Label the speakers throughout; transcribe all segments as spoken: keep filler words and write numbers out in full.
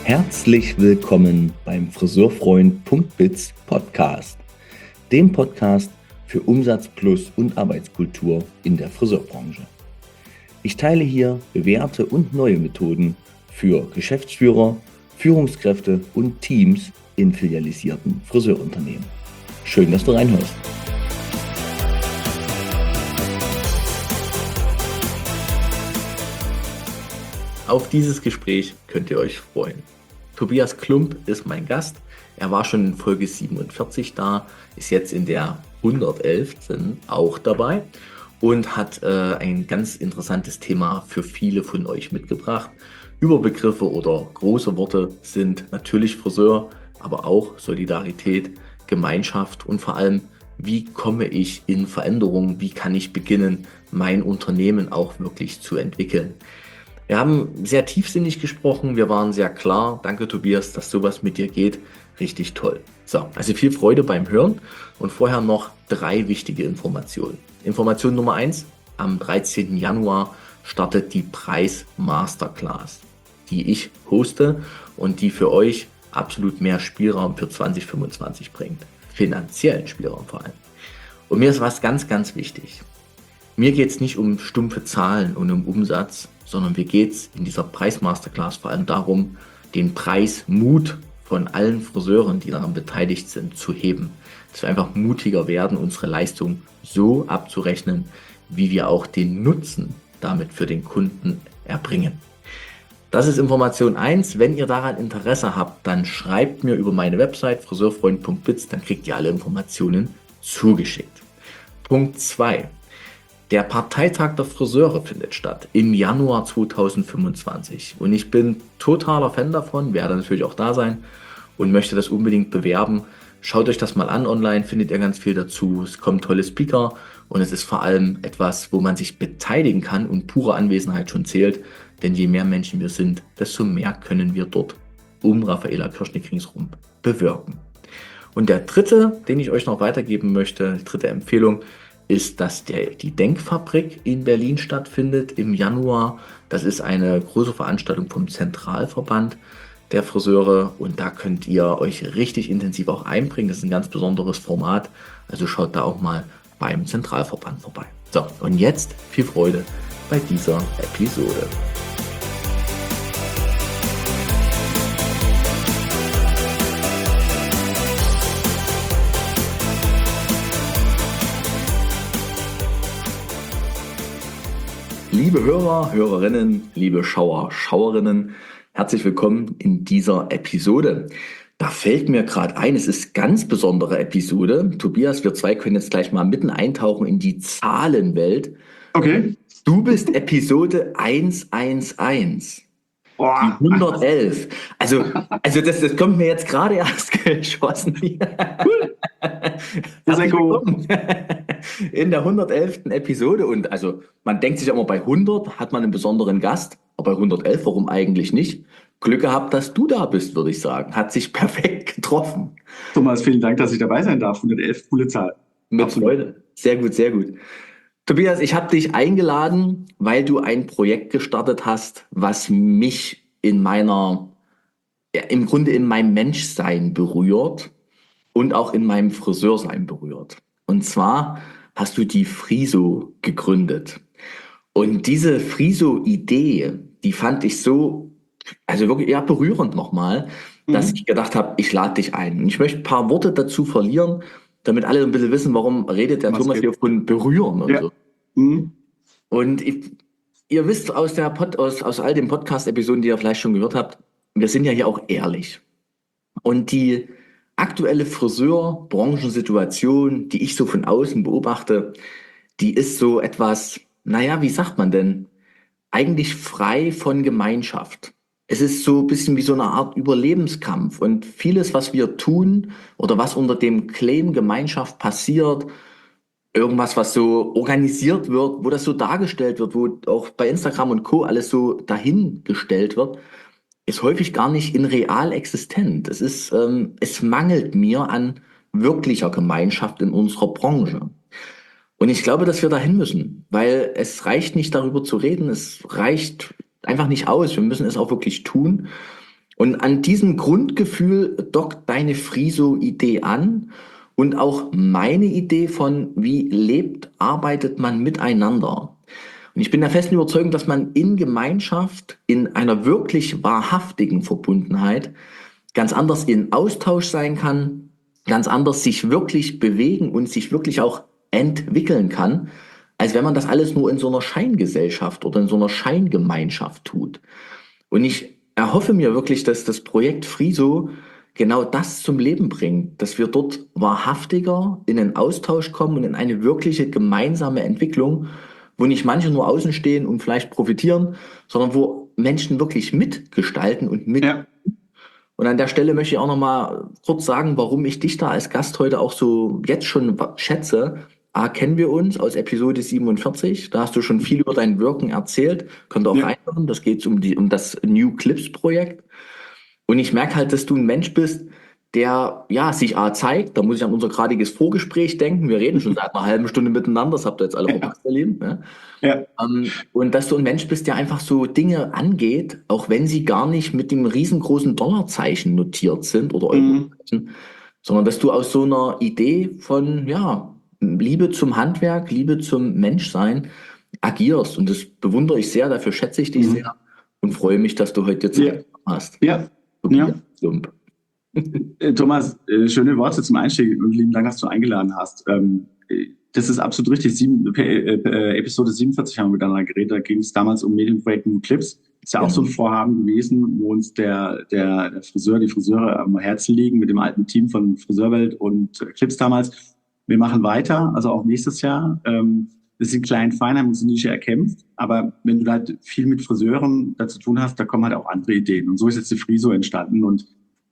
Speaker 1: Herzlich willkommen beim Friseurfreund.biz Podcast, dem Podcast für Umsatz plus und Arbeitskultur in der Friseurbranche. Ich teile hier bewährte und neue Methoden für Geschäftsführer, Führungskräfte und Teams in filialisierten Friseurunternehmen. Schön, dass du reinhörst. Auf dieses Gespräch könnt ihr euch freuen. Tobias Klump ist mein Gast. Er war schon in Folge siebenundvierzig da, ist jetzt in der hundertelften auch dabei und hat äh, ein ganz interessantes Thema für viele von euch mitgebracht. Überbegriffe oder große Worte sind natürlich Friseur, aber auch Solidarität, Gemeinschaft und vor allem, wie komme ich in Veränderung, wie kann ich beginnen, mein Unternehmen auch wirklich zu entwickeln. Wir haben sehr tiefsinnig gesprochen, wir waren sehr klar. Danke Tobias, dass sowas mit dir geht. Richtig toll. So, also viel Freude beim Hören und vorher noch drei wichtige Informationen. Information Nummer eins, am dreizehnten Januar startet die Preis Masterclass, die ich hoste und die für euch absolut mehr Spielraum für zwanzig fünfundzwanzig bringt. Finanziellen Spielraum vor allem. Und mir ist was ganz, ganz wichtig. Mir geht es nicht um stumpfe Zahlen und um Umsatz, sondern mir geht es in dieser Preis-Masterclass vor allem darum, den Preismut von allen Friseuren, die daran beteiligt sind, zu heben. Dass wir einfach mutiger werden, unsere Leistung so abzurechnen, wie wir auch den Nutzen damit für den Kunden erbringen. Das ist Information eins. Wenn ihr daran Interesse habt, dann schreibt mir über meine Website friseurfreund.biz, dann kriegt ihr alle Informationen zugeschickt. Punkt zwei. Der Parteitag der Friseure findet statt im Januar zweitausendfünfundzwanzig und ich bin totaler Fan davon, werde natürlich auch da sein und möchte das unbedingt bewerben. Schaut euch das mal an online, findet ihr ganz viel dazu. Es kommen tolle Speaker und es ist vor allem etwas, wo man sich beteiligen kann und pure Anwesenheit schon zählt, denn je mehr Menschen wir sind, desto mehr können wir dort um Raffaela Kirschnick ringsherum bewirken. Und der dritte, den ich euch noch weitergeben möchte, die dritte Empfehlung, ist, dass der, die Denkfabrik in Berlin stattfindet im Januar. Das ist eine große Veranstaltung vom Zentralverband der Friseure und da könnt ihr euch richtig intensiv auch einbringen. Das ist ein ganz besonderes Format, also schaut da auch mal beim Zentralverband vorbei. So, und jetzt viel Freude bei dieser Episode. Liebe Hörer, Hörerinnen, liebe Schauer, Schauerinnen, herzlich willkommen in dieser Episode. Da fällt mir gerade ein, es ist eine ganz besondere Episode. Tobias, wir zwei können jetzt gleich mal mitten eintauchen in die Zahlenwelt.
Speaker 2: Okay.
Speaker 1: Du bist Episode hundertelf.
Speaker 2: Boah.
Speaker 1: Die hundertelf. Also, also das, das kommt mir jetzt gerade erst geschossen.
Speaker 2: Cool.
Speaker 1: Herzlich willkommen in der hundertelften Episode. Und also man denkt sich immer, bei hundert hat man einen besonderen Gast, aber bei hundertelf, warum eigentlich nicht? Glück gehabt, dass du da bist, würde ich sagen. Hat sich perfekt getroffen.
Speaker 2: Thomas, vielen Dank, dass ich dabei sein darf. hundertelf, coole Zahl.
Speaker 1: Mit
Speaker 2: Absolut.
Speaker 1: Freude. Sehr gut, sehr gut. Tobias, ich habe dich eingeladen, weil du ein Projekt gestartet hast, was mich in meiner, ja, im Grunde in meinem Menschsein berührt und auch in meinem Friseursein berührt. Und zwar hast du die Friso gegründet. Und diese Friso-Idee, die fand ich so, also wirklich eher berührend nochmal, mhm. dass ich gedacht habe, ich lade dich ein. Und ich möchte ein paar Worte dazu verlieren, damit alle ein bisschen wissen, warum redet der
Speaker 2: Was
Speaker 1: Thomas
Speaker 2: geht?
Speaker 1: hier von berühren und
Speaker 2: Ja.
Speaker 1: so.
Speaker 2: Mhm.
Speaker 1: Und ich, ihr wisst aus, der Pod, aus, aus all den Podcast-Episoden, die ihr vielleicht schon gehört habt, wir sind ja hier auch ehrlich. Und die aktuelle Friseur-Branchensituation, die ich so von außen beobachte, die ist so etwas, naja, wie sagt man denn, eigentlich frei von Gemeinschaft. Es ist so ein bisschen wie so eine Art Überlebenskampf und vieles, was wir tun oder was unter dem Claim Gemeinschaft passiert, irgendwas, was so organisiert wird, wo das so dargestellt wird, wo auch bei Instagram und Co. alles so dahingestellt wird, ist häufig gar nicht in real existent. Es ist, ähm, es mangelt mir an wirklicher Gemeinschaft in unserer Branche. Und ich glaube, dass wir dahin müssen, weil es reicht nicht darüber zu reden, es reicht einfach nicht aus. Wir müssen es auch wirklich tun. Und an diesem Grundgefühl dockt deine Friso-Idee an und auch meine Idee von, wie lebt, arbeitet man miteinander. Und ich bin der festen Überzeugung, dass man in Gemeinschaft, in einer wirklich wahrhaftigen Verbundenheit ganz anders in Austausch sein kann, ganz anders sich wirklich bewegen und sich wirklich auch entwickeln kann, als wenn man das alles nur in so einer Scheingesellschaft oder in so einer Scheingemeinschaft tut. Und ich erhoffe mir wirklich, dass das Projekt Friso genau das zum Leben bringt, dass wir dort wahrhaftiger in den Austausch kommen und in eine wirkliche gemeinsame Entwicklung, wo nicht manche nur außen stehen und vielleicht profitieren, sondern wo Menschen wirklich mitgestalten und mit.
Speaker 2: Ja.
Speaker 1: Und an der Stelle möchte ich auch noch mal kurz sagen, warum ich dich da als Gast heute auch so jetzt schon schätze. A, kennen wir uns aus Episode siebenundvierzig. Da hast du schon viel über dein Wirken erzählt. Könnt ihr auch
Speaker 2: Ja.
Speaker 1: reinhören. Das geht um die, um das New Clips Projekt. Und ich merke halt, dass du ein Mensch bist, der ja sich A zeigt. Da muss ich an unser gradiges Vorgespräch denken. Wir reden schon seit einer halben Stunde miteinander. Das habt ihr jetzt alle verpasst, ihr Lieben. Ja.
Speaker 2: Ja.
Speaker 1: Ähm, und dass du ein Mensch bist, der einfach so Dinge angeht, auch wenn sie gar nicht mit dem riesengroßen Dollarzeichen notiert sind oder
Speaker 2: Mhm.
Speaker 1: Eurozeichen, sondern dass du aus so einer Idee von ja Liebe zum Handwerk, Liebe zum Menschsein agierst. Und das bewundere ich sehr. Dafür schätze ich dich
Speaker 2: Mhm.
Speaker 1: sehr und freue mich, dass du heute Zeit
Speaker 2: Ja.
Speaker 1: hast.
Speaker 2: Ja.
Speaker 1: Tobias
Speaker 2: Ja.
Speaker 1: Klump.
Speaker 2: Äh, Thomas, äh, schöne Worte zum Einstieg und lieben Dank, dass du eingeladen hast. Ähm, äh, das ist absolut richtig. Sieben, äh, äh, Episode siebenundvierzig haben wir miteinander geredet. Da ging es damals um Medienprojekt New Clips. Ist ja auch so ein Vorhaben gewesen, wo uns der, der, der Friseur, die Friseure am Herzen liegen mit dem alten Team von Friseurwelt und äh, Clips damals. Wir machen weiter, also auch nächstes Jahr. Ähm, wir sind klein, fein, haben uns die Nische erkämpft. Aber wenn du halt viel mit Friseuren da zu tun hast, da kommen halt auch andere Ideen. Und so ist jetzt die Friso entstanden. Und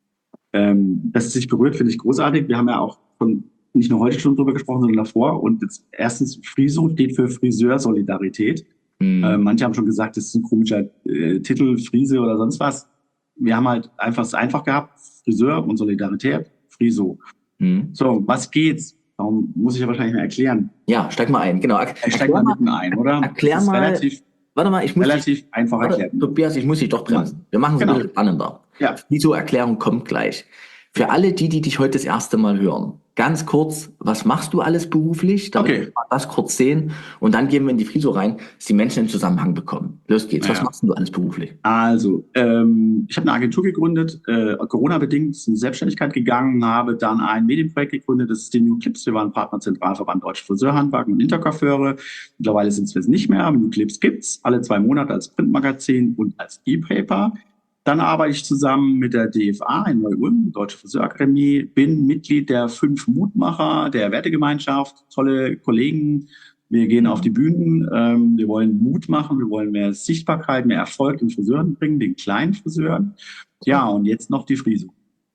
Speaker 2: ähm, dass es sich berührt, finde ich großartig. Wir haben ja auch von, nicht nur heute schon drüber gesprochen, sondern davor. Und jetzt, erstens, Friso steht für Friseursolidarität.
Speaker 1: Mhm.
Speaker 2: Äh, manche haben schon gesagt, das ist ein komischer äh, Titel, Frise oder sonst was. Wir haben halt einfach es einfach gehabt, Friseur und Solidarität, Friso.
Speaker 1: Mhm.
Speaker 2: So, was geht's? Darum muss ich ja wahrscheinlich mal erklären.
Speaker 1: Ja, steig mal ein. Genau.
Speaker 2: Ich steig mal mitten ein, oder?
Speaker 1: Erklär
Speaker 2: das ist
Speaker 1: mal.
Speaker 2: relativ,
Speaker 1: Warte mal, ich muss
Speaker 2: relativ
Speaker 1: dich,
Speaker 2: einfach
Speaker 1: warte,
Speaker 2: erklären.
Speaker 1: Tobias, ich muss dich doch bremsen. Wir machen es
Speaker 2: Genau.
Speaker 1: ein bisschen spannender.
Speaker 2: Ja.
Speaker 1: Die Erklärung kommt gleich. Für alle die, die dich heute das erste Mal hören, ganz kurz, was machst du alles beruflich? Damit
Speaker 2: Okay.
Speaker 1: wir mal das kurz sehen und dann gehen wir in die Friso rein, dass die Menschen einen Zusammenhang bekommen. Los geht's. Was
Speaker 2: Ja.
Speaker 1: machst du alles beruflich?
Speaker 2: Also, ähm, ich habe eine Agentur gegründet, äh, Corona-bedingt ist in die Selbstständigkeit gegangen, habe dann ein Medienprojekt gegründet, das ist die New Clips. Wir waren Partner Zentralverband Deutsche Friseurhandwerk und Intercoiffeure. Mittlerweile sind wir es nicht mehr, aber New Clips gibt's alle zwei Monate als Printmagazin und als E-Paper. Dann arbeite ich zusammen mit der D F A in Neu-Ulm, Deutsche Friseurakademie, bin Mitglied der fünf Mutmacher der Wertegemeinschaft, tolle Kollegen. Wir gehen auf die Bühnen, ähm, wir wollen Mut machen, wir wollen mehr Sichtbarkeit, mehr Erfolg den Friseuren bringen, den kleinen Friseuren. Ja, und jetzt noch die Friso.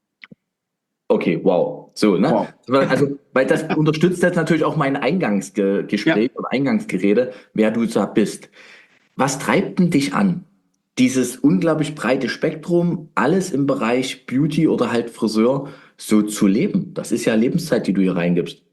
Speaker 1: Okay, wow. So, ne?
Speaker 2: Wow.
Speaker 1: Also, weil das unterstützt jetzt natürlich auch mein Eingangsgespräch
Speaker 2: Ja.
Speaker 1: oder Eingangsgerede, wer du da bist. Was treibt denn dich an? Dieses unglaublich breite Spektrum, alles im Bereich Beauty oder halt Friseur so zu leben. Das ist ja Lebenszeit, die du hier reingibst.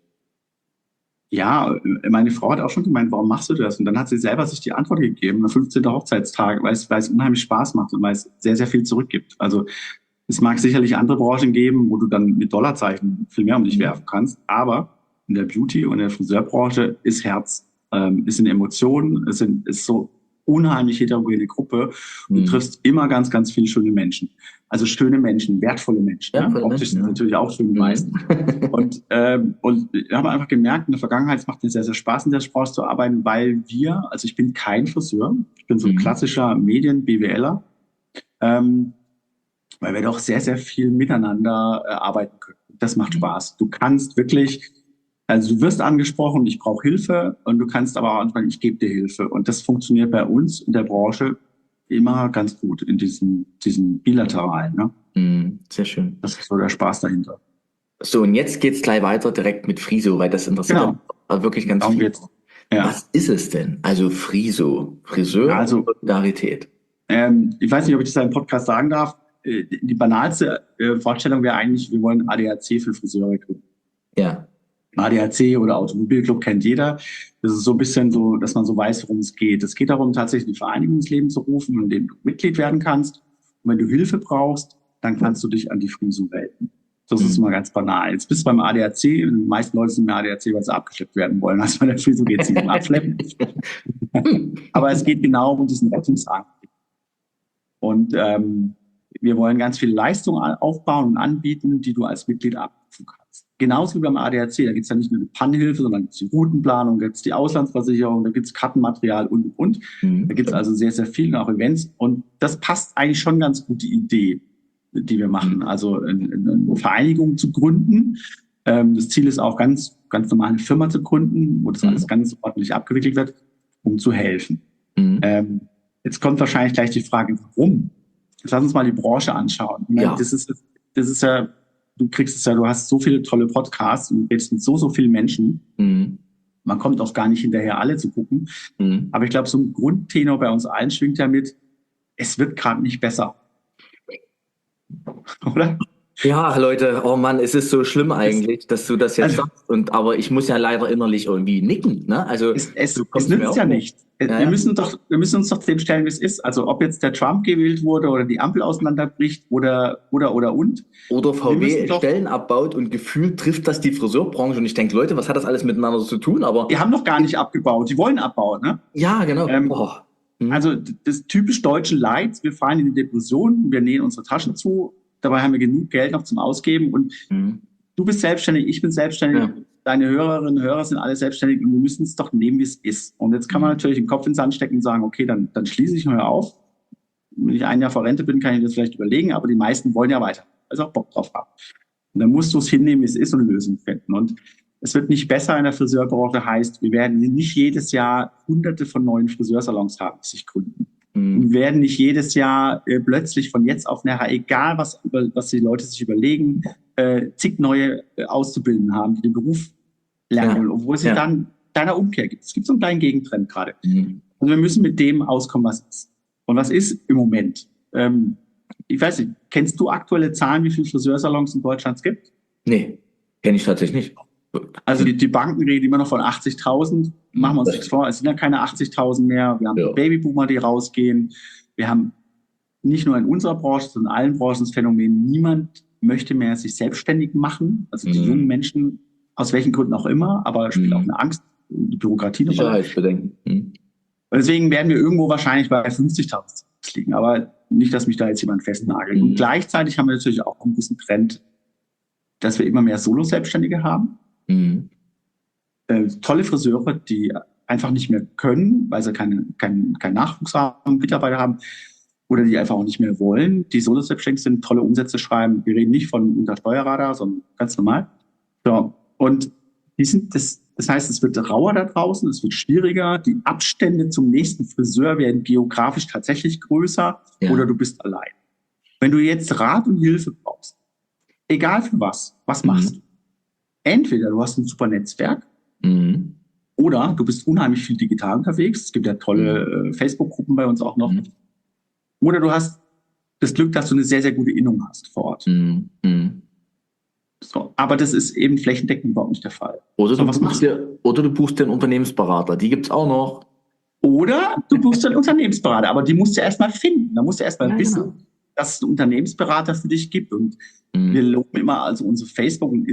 Speaker 2: Ja, meine Frau hat auch schon gemeint, warum machst du das? Und dann hat sie selber sich die Antwort gegeben, am fünfzehnten Hochzeitstag, weil es, weil es unheimlich Spaß macht und weil es sehr, sehr viel zurückgibt. Also es mag sicherlich andere Branchen geben, wo du dann mit Dollarzeichen viel mehr um dich werfen kannst, aber in der Beauty- und in der Friseurbranche ist Herz, ähm, ist in Emotionen, es sind, ist so unheimlich heterogene Gruppe. Du
Speaker 1: Mhm.
Speaker 2: triffst immer ganz, ganz viele schöne Menschen. Also schöne Menschen, wertvolle Menschen.
Speaker 1: Wertvolle
Speaker 2: ne? Optisch
Speaker 1: Menschen,
Speaker 2: sind
Speaker 1: ja.
Speaker 2: natürlich auch schön, die meisten. Und, ähm, und wir haben einfach gemerkt, in der Vergangenheit, es macht mir sehr, sehr Spaß, in der Branche zu arbeiten, weil wir, also ich bin kein Friseur, ich bin so ein
Speaker 1: Mhm.
Speaker 2: klassischer Medien-BWLer, ähm, weil wir doch sehr, sehr viel miteinander äh, arbeiten können. Das macht
Speaker 1: Mhm.
Speaker 2: Spaß. Du kannst wirklich, also du wirst angesprochen, ich brauche Hilfe und du kannst aber auch anfangen, ich gebe dir Hilfe. Und das funktioniert bei uns in der Branche immer ganz gut in diesem, diesem bilateralen. Ne?
Speaker 1: Mhm. Sehr schön.
Speaker 2: Das ist so der Spaß dahinter.
Speaker 1: So, und jetzt geht's gleich weiter direkt mit Friso, weil das interessiert
Speaker 2: Genau.
Speaker 1: mich wirklich ganz
Speaker 2: Darum
Speaker 1: viel.
Speaker 2: geht's. Ja.
Speaker 1: Was ist es denn? Also Friso, Friseur,
Speaker 2: Also-
Speaker 1: Solidarität.
Speaker 2: Ähm, ich weiß nicht, ob ich das in einem Podcast sagen darf. Äh, Die banalste äh, Vorstellung wäre eigentlich, wir wollen A D A C für Friseure gründen.
Speaker 1: Ja.
Speaker 2: A D A C oder Automobilclub kennt jeder. Das ist so ein bisschen so, dass man so weiß, worum es geht. Es geht darum, tatsächlich eine Vereinigung ins Leben zu rufen, in dem du Mitglied werden kannst. Und wenn du Hilfe brauchst, dann kannst du dich an die Friso wenden. Das ist
Speaker 1: Mhm.
Speaker 2: mal ganz banal. Jetzt bist du beim A D A C, und die meisten Leute sind beim A D A C, weil sie abgeschleppt werden wollen. Also bei der Friso geht es nicht um Abschleppen. Aber es geht genau um diesen Rettungsantrieb. Und ähm, wir wollen ganz viele Leistungen aufbauen und anbieten, die du als Mitglied abrufen kannst. Genauso wie beim A D A C. Da gibt es ja nicht nur eine Pannenhilfe, sondern gibt es die Routenplanung, da gibt es die Auslandsversicherung, da gibt es Kartenmaterial und, und, und.
Speaker 1: Mhm.
Speaker 2: Da gibt es also sehr, sehr viel, auch Events. Und das passt eigentlich schon ganz gut, die Idee, die wir machen. Also eine, eine Vereinigung zu gründen. Ähm, das Ziel ist auch ganz, ganz normal eine Firma zu gründen, wo das
Speaker 1: Mhm.
Speaker 2: alles ganz ordentlich abgewickelt wird, um zu helfen.
Speaker 1: Mhm.
Speaker 2: Ähm, jetzt kommt wahrscheinlich gleich die Frage, warum? Jetzt lass uns mal die Branche anschauen.
Speaker 1: Ja.
Speaker 2: Das ist, das ist ja, du kriegst es ja, du hast so viele tolle Podcasts und redest mit so, so vielen Menschen.
Speaker 1: Mhm.
Speaker 2: Man kommt auch gar nicht hinterher, alle zu gucken.
Speaker 1: Mhm.
Speaker 2: Aber ich glaube, so ein Grundtenor bei uns allen schwingt ja mit, es wird gerade nicht besser. Oder?
Speaker 1: Ja, Leute, oh Mann, es ist so schlimm eigentlich, dass du das jetzt
Speaker 2: Also-
Speaker 1: sagst. Und, aber ich muss ja leider innerlich irgendwie nicken. Ne? Also,
Speaker 2: Es, es,
Speaker 1: du
Speaker 2: es
Speaker 1: kommst mir
Speaker 2: nützt
Speaker 1: auch
Speaker 2: ja
Speaker 1: vor.
Speaker 2: nicht.
Speaker 1: Ja,
Speaker 2: wir,
Speaker 1: ja.
Speaker 2: Müssen doch, wir müssen uns doch dem stellen, wie es ist. Also ob jetzt der Trump gewählt wurde oder die Ampel auseinanderbricht oder, oder, oder und.
Speaker 1: Oder
Speaker 2: Wir
Speaker 1: V
Speaker 2: müssen
Speaker 1: W
Speaker 2: doch-
Speaker 1: Stellen abbaut und gefühlt trifft das die Friseurbranche. Und ich denke, Leute, was hat das alles miteinander zu tun? Aber
Speaker 2: Die haben doch gar nicht abgebaut, die wollen abbauen. Ne?
Speaker 1: ja, genau.
Speaker 2: Ähm,
Speaker 1: Oh. Hm.
Speaker 2: Also das typisch deutsche Leid, wir fallen in die Depression, wir nähen unsere Taschen zu, dabei haben wir genug Geld noch zum Ausgeben und
Speaker 1: Hm.
Speaker 2: du bist selbstständig, ich bin selbstständig,
Speaker 1: Ja.
Speaker 2: deine Hörerinnen und Hörer sind alle selbstständig und wir müssen es doch nehmen, wie es ist. Und jetzt kann man
Speaker 1: Mhm.
Speaker 2: natürlich den Kopf ins Sand stecken und sagen, okay, dann, dann schließe ich mal auf. Wenn ich ein Jahr vor Rente bin, kann ich das vielleicht überlegen, aber die meisten wollen ja weiter, also auch Bock drauf haben. Und dann musst du es hinnehmen, wie es ist und eine Lösung finden. Und es wird nicht besser in der Friseurbranche, heißt, wir werden nicht jedes Jahr hunderte von neuen Friseursalons haben, die sich gründen.
Speaker 1: Hm.
Speaker 2: Wir werden nicht jedes Jahr äh, plötzlich von jetzt auf nachher, egal was, was die Leute sich überlegen, äh, zig neue äh, Auszubildenden haben, die den Beruf lernen
Speaker 1: Ja.
Speaker 2: wollen, obwohl es
Speaker 1: Ja.
Speaker 2: dann kleiner Umkehr gibt. Es gibt so einen kleinen Gegentrend gerade.
Speaker 1: Hm.
Speaker 2: Also wir müssen mit dem auskommen, was ist. Und was ist im Moment? Ähm, ich weiß nicht, kennst du aktuelle Zahlen, wie viele Friseursalons in Deutschland es gibt?
Speaker 1: Nee, kenne ich tatsächlich nicht.
Speaker 2: Also die, die Banken reden immer noch von achtzigtausend. Machen wir uns nichts vor, es sind ja keine achtzigtausend mehr. Wir haben
Speaker 1: Ja.
Speaker 2: die Babyboomer, die rausgehen. Wir haben nicht nur in unserer Branche, sondern in allen Branchen das Phänomen, niemand möchte mehr sich selbstständig machen. Also die
Speaker 1: Mhm.
Speaker 2: jungen Menschen, aus welchen Gründen auch immer, aber spielt
Speaker 1: Mhm.
Speaker 2: auch eine Angst, die Bürokratie eine Rolle.
Speaker 1: Sicherheitsbedenken. Hm.
Speaker 2: Und deswegen werden wir irgendwo wahrscheinlich bei fünfzigtausend liegen. Aber nicht, dass mich da jetzt jemand festnagelt.
Speaker 1: Mhm.
Speaker 2: Und gleichzeitig haben wir natürlich auch einen gewissen Trend, dass wir immer mehr Solo-Selbstständige haben.
Speaker 1: Hm.
Speaker 2: Äh, tolle Friseure, die einfach nicht mehr können, weil sie keinen keinen keinen Nachwuchs haben, Mitarbeiter haben oder die einfach auch nicht mehr wollen, die Solo-Selbstständig sind, tolle Umsätze schreiben. Wir reden nicht von unter Steuerradar, sondern ganz normal. So. Und die sind, das, das heißt, es wird rauer da draußen, es wird schwieriger, die Abstände zum nächsten Friseur werden geografisch tatsächlich größer
Speaker 1: Ja.
Speaker 2: oder du bist allein. Wenn du jetzt Rat und Hilfe brauchst, egal für was, was
Speaker 1: Mhm.
Speaker 2: machst du? Entweder du hast ein super Netzwerk,
Speaker 1: Hm.
Speaker 2: oder du bist unheimlich viel digital unterwegs. Es gibt ja tolle äh, Facebook-Gruppen bei uns auch noch.
Speaker 1: Mhm.
Speaker 2: Oder du hast das Glück, dass du eine sehr, sehr gute Innung hast vor Ort.
Speaker 1: Hm. Hm.
Speaker 2: So, aber das ist eben flächendeckend überhaupt nicht der Fall.
Speaker 1: Oder,
Speaker 2: So,
Speaker 1: du
Speaker 2: was
Speaker 1: buchst
Speaker 2: machst du?
Speaker 1: dir, oder du buchst dir einen Unternehmensberater. Die gibt's auch noch.
Speaker 2: Oder du buchst einen Unternehmensberater, aber die musst du erstmal finden. Da musst du erstmal
Speaker 1: Ja,
Speaker 2: wissen,
Speaker 1: genau.
Speaker 2: dass es einen Unternehmensberater für dich gibt. Und
Speaker 1: Hm.
Speaker 2: wir loben immer also unsere Facebook- und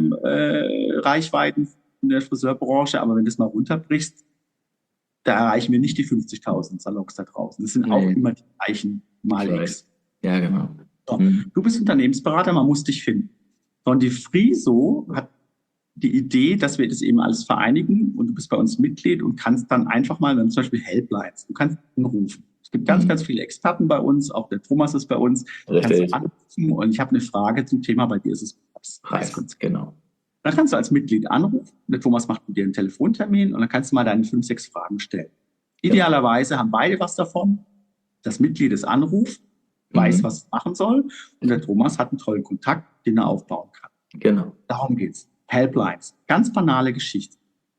Speaker 2: Instagram-Reichweiten in der Friseurbranche, aber wenn du das mal runterbrichst, da erreichen wir nicht die fünfzigtausend Salons da draußen. Das sind
Speaker 1: Nee.
Speaker 2: auch immer die gleichen mal
Speaker 1: Ich weiß.
Speaker 2: X.
Speaker 1: Ja, genau.
Speaker 2: So.
Speaker 1: Hm.
Speaker 2: Du bist Unternehmensberater, man muss dich finden. So, und die Friso hat die Idee, dass wir das eben alles vereinigen und du bist bei uns Mitglied und kannst dann einfach mal, wir haben zum Beispiel Helplines, du kannst anrufen. Es gibt ganz,
Speaker 1: Mhm.
Speaker 2: ganz viele Experten bei uns, auch der Thomas ist bei uns. Du kannst
Speaker 1: Richtig.
Speaker 2: anrufen und ich habe eine Frage zum Thema, bei dir ist es Preis.
Speaker 1: Preis, genau.
Speaker 2: Dann kannst du als Mitglied anrufen, der Thomas macht mit dir einen Telefontermin und dann kannst du mal deine fünf, sechs Fragen stellen. Idealerweise haben beide was davon. Das Mitglied ist anruft, weiß,
Speaker 1: Mhm.
Speaker 2: was es machen soll und der Thomas hat einen tollen Kontakt, den er aufbauen kann.
Speaker 1: Genau.
Speaker 2: Darum geht's. Helplines. Ganz banale Geschichte.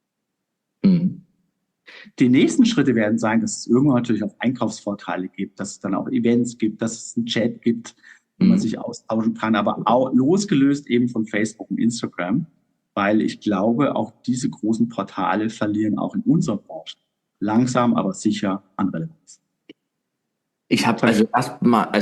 Speaker 1: Hm.
Speaker 2: Die nächsten Schritte werden sein, dass es irgendwann natürlich auch Einkaufsvorteile gibt, dass es dann auch Events gibt, dass es einen Chat gibt, wo man
Speaker 1: Mhm.
Speaker 2: sich austauschen kann, aber auch losgelöst eben von Facebook und Instagram, weil ich glaube, auch diese großen Portale verlieren auch in unserer Branche langsam, aber sicher an Relevanz.
Speaker 1: Ich habe also erstmal, also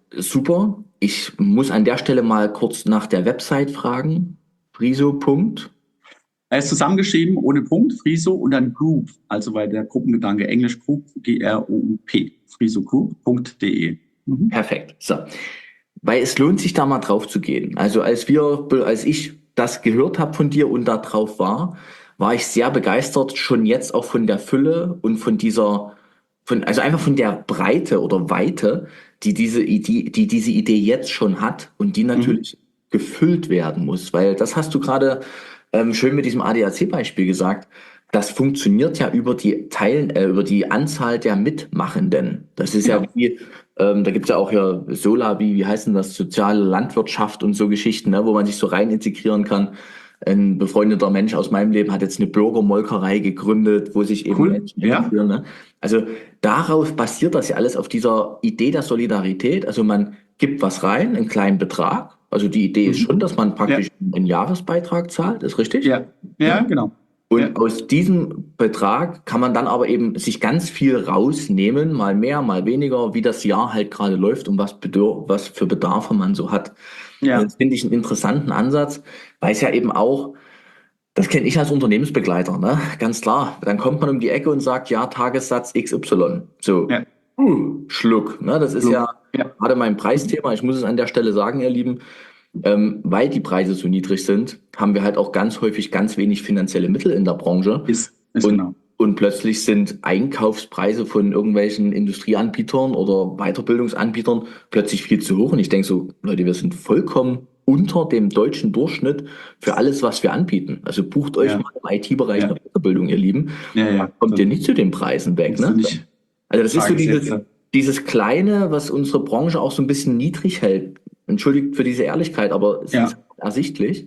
Speaker 1: super. Ich muss an der Stelle mal kurz nach der Website fragen. Friso. Punkt.
Speaker 2: Er ist zusammengeschrieben, ohne Punkt, Friso und dann Group, also weil der Gruppengedanke Englisch Group, G R O U P, frisogroup punkt de.
Speaker 1: Mhm. Perfekt. So. Weil es lohnt sich da mal drauf zu gehen. Also als wir, als ich das gehört habe von dir und da drauf war, war ich sehr begeistert, schon jetzt auch von der Fülle und von dieser, von, also einfach von der Breite oder Weite, die diese Idee, die diese Idee jetzt schon hat und die natürlich mhm. gefüllt werden muss. Weil das hast du gerade ähm, schön mit diesem A D A C-Beispiel gesagt. Das funktioniert ja über die Teilen, äh, über die Anzahl der Mitmachenden. Das ist ja, ja wie, ähm, da gibt es ja auch ja Sola, wie, wie heißt denn das, soziale Landwirtschaft und so Geschichten, ne, wo man sich so rein integrieren kann. Ein befreundeter Mensch aus meinem Leben hat jetzt eine Bürgermolkerei gegründet, wo sich eben
Speaker 2: cool.
Speaker 1: Menschen
Speaker 2: ja.
Speaker 1: integrieren. Ne? Also darauf basiert das ja alles, auf dieser Idee der Solidarität. Also man gibt was rein, einen kleinen Betrag. Also die Idee mhm. ist schon, dass man praktisch ja. einen Jahresbeitrag zahlt, ist richtig?
Speaker 2: Ja, ja, ja. genau.
Speaker 1: Und
Speaker 2: ja.
Speaker 1: aus diesem Betrag kann man dann aber eben sich ganz viel rausnehmen, mal mehr, mal weniger, wie das Jahr halt gerade läuft und was, bedür- was für Bedarfe man so hat. Ja. Das finde ich einen interessanten Ansatz, weil es ja eben auch, das kenne ich als Unternehmensbegleiter, ne? Ganz klar. Dann kommt man um die Ecke und sagt, ja, Tagessatz X Y. So,
Speaker 2: ja.
Speaker 1: uh, Schluck. Ne? Das ist Schluck. ja, ja gerade mein Preisthema. Ich muss es an der Stelle sagen, ihr Lieben. Ähm, weil die Preise so niedrig sind, haben wir halt auch ganz häufig ganz wenig finanzielle Mittel in der Branche.
Speaker 2: Ist, ist
Speaker 1: und,
Speaker 2: genau.
Speaker 1: und plötzlich sind Einkaufspreise von irgendwelchen Industrieanbietern oder Weiterbildungsanbietern plötzlich viel zu hoch. Und ich denke so, Leute, wir sind vollkommen unter dem deutschen Durchschnitt für alles, was wir anbieten. Also bucht euch ja. mal im I T-Bereich ja. eine Weiterbildung, ihr Lieben.
Speaker 2: Ja, ja.
Speaker 1: Kommt ihr nicht zu den Preisen weg. Ne?
Speaker 2: Nicht
Speaker 1: also das ist so dieses, dieses Kleine, was unsere Branche auch so ein bisschen niedrig hält. Entschuldigt für diese Ehrlichkeit, aber es ja. ist ersichtlich.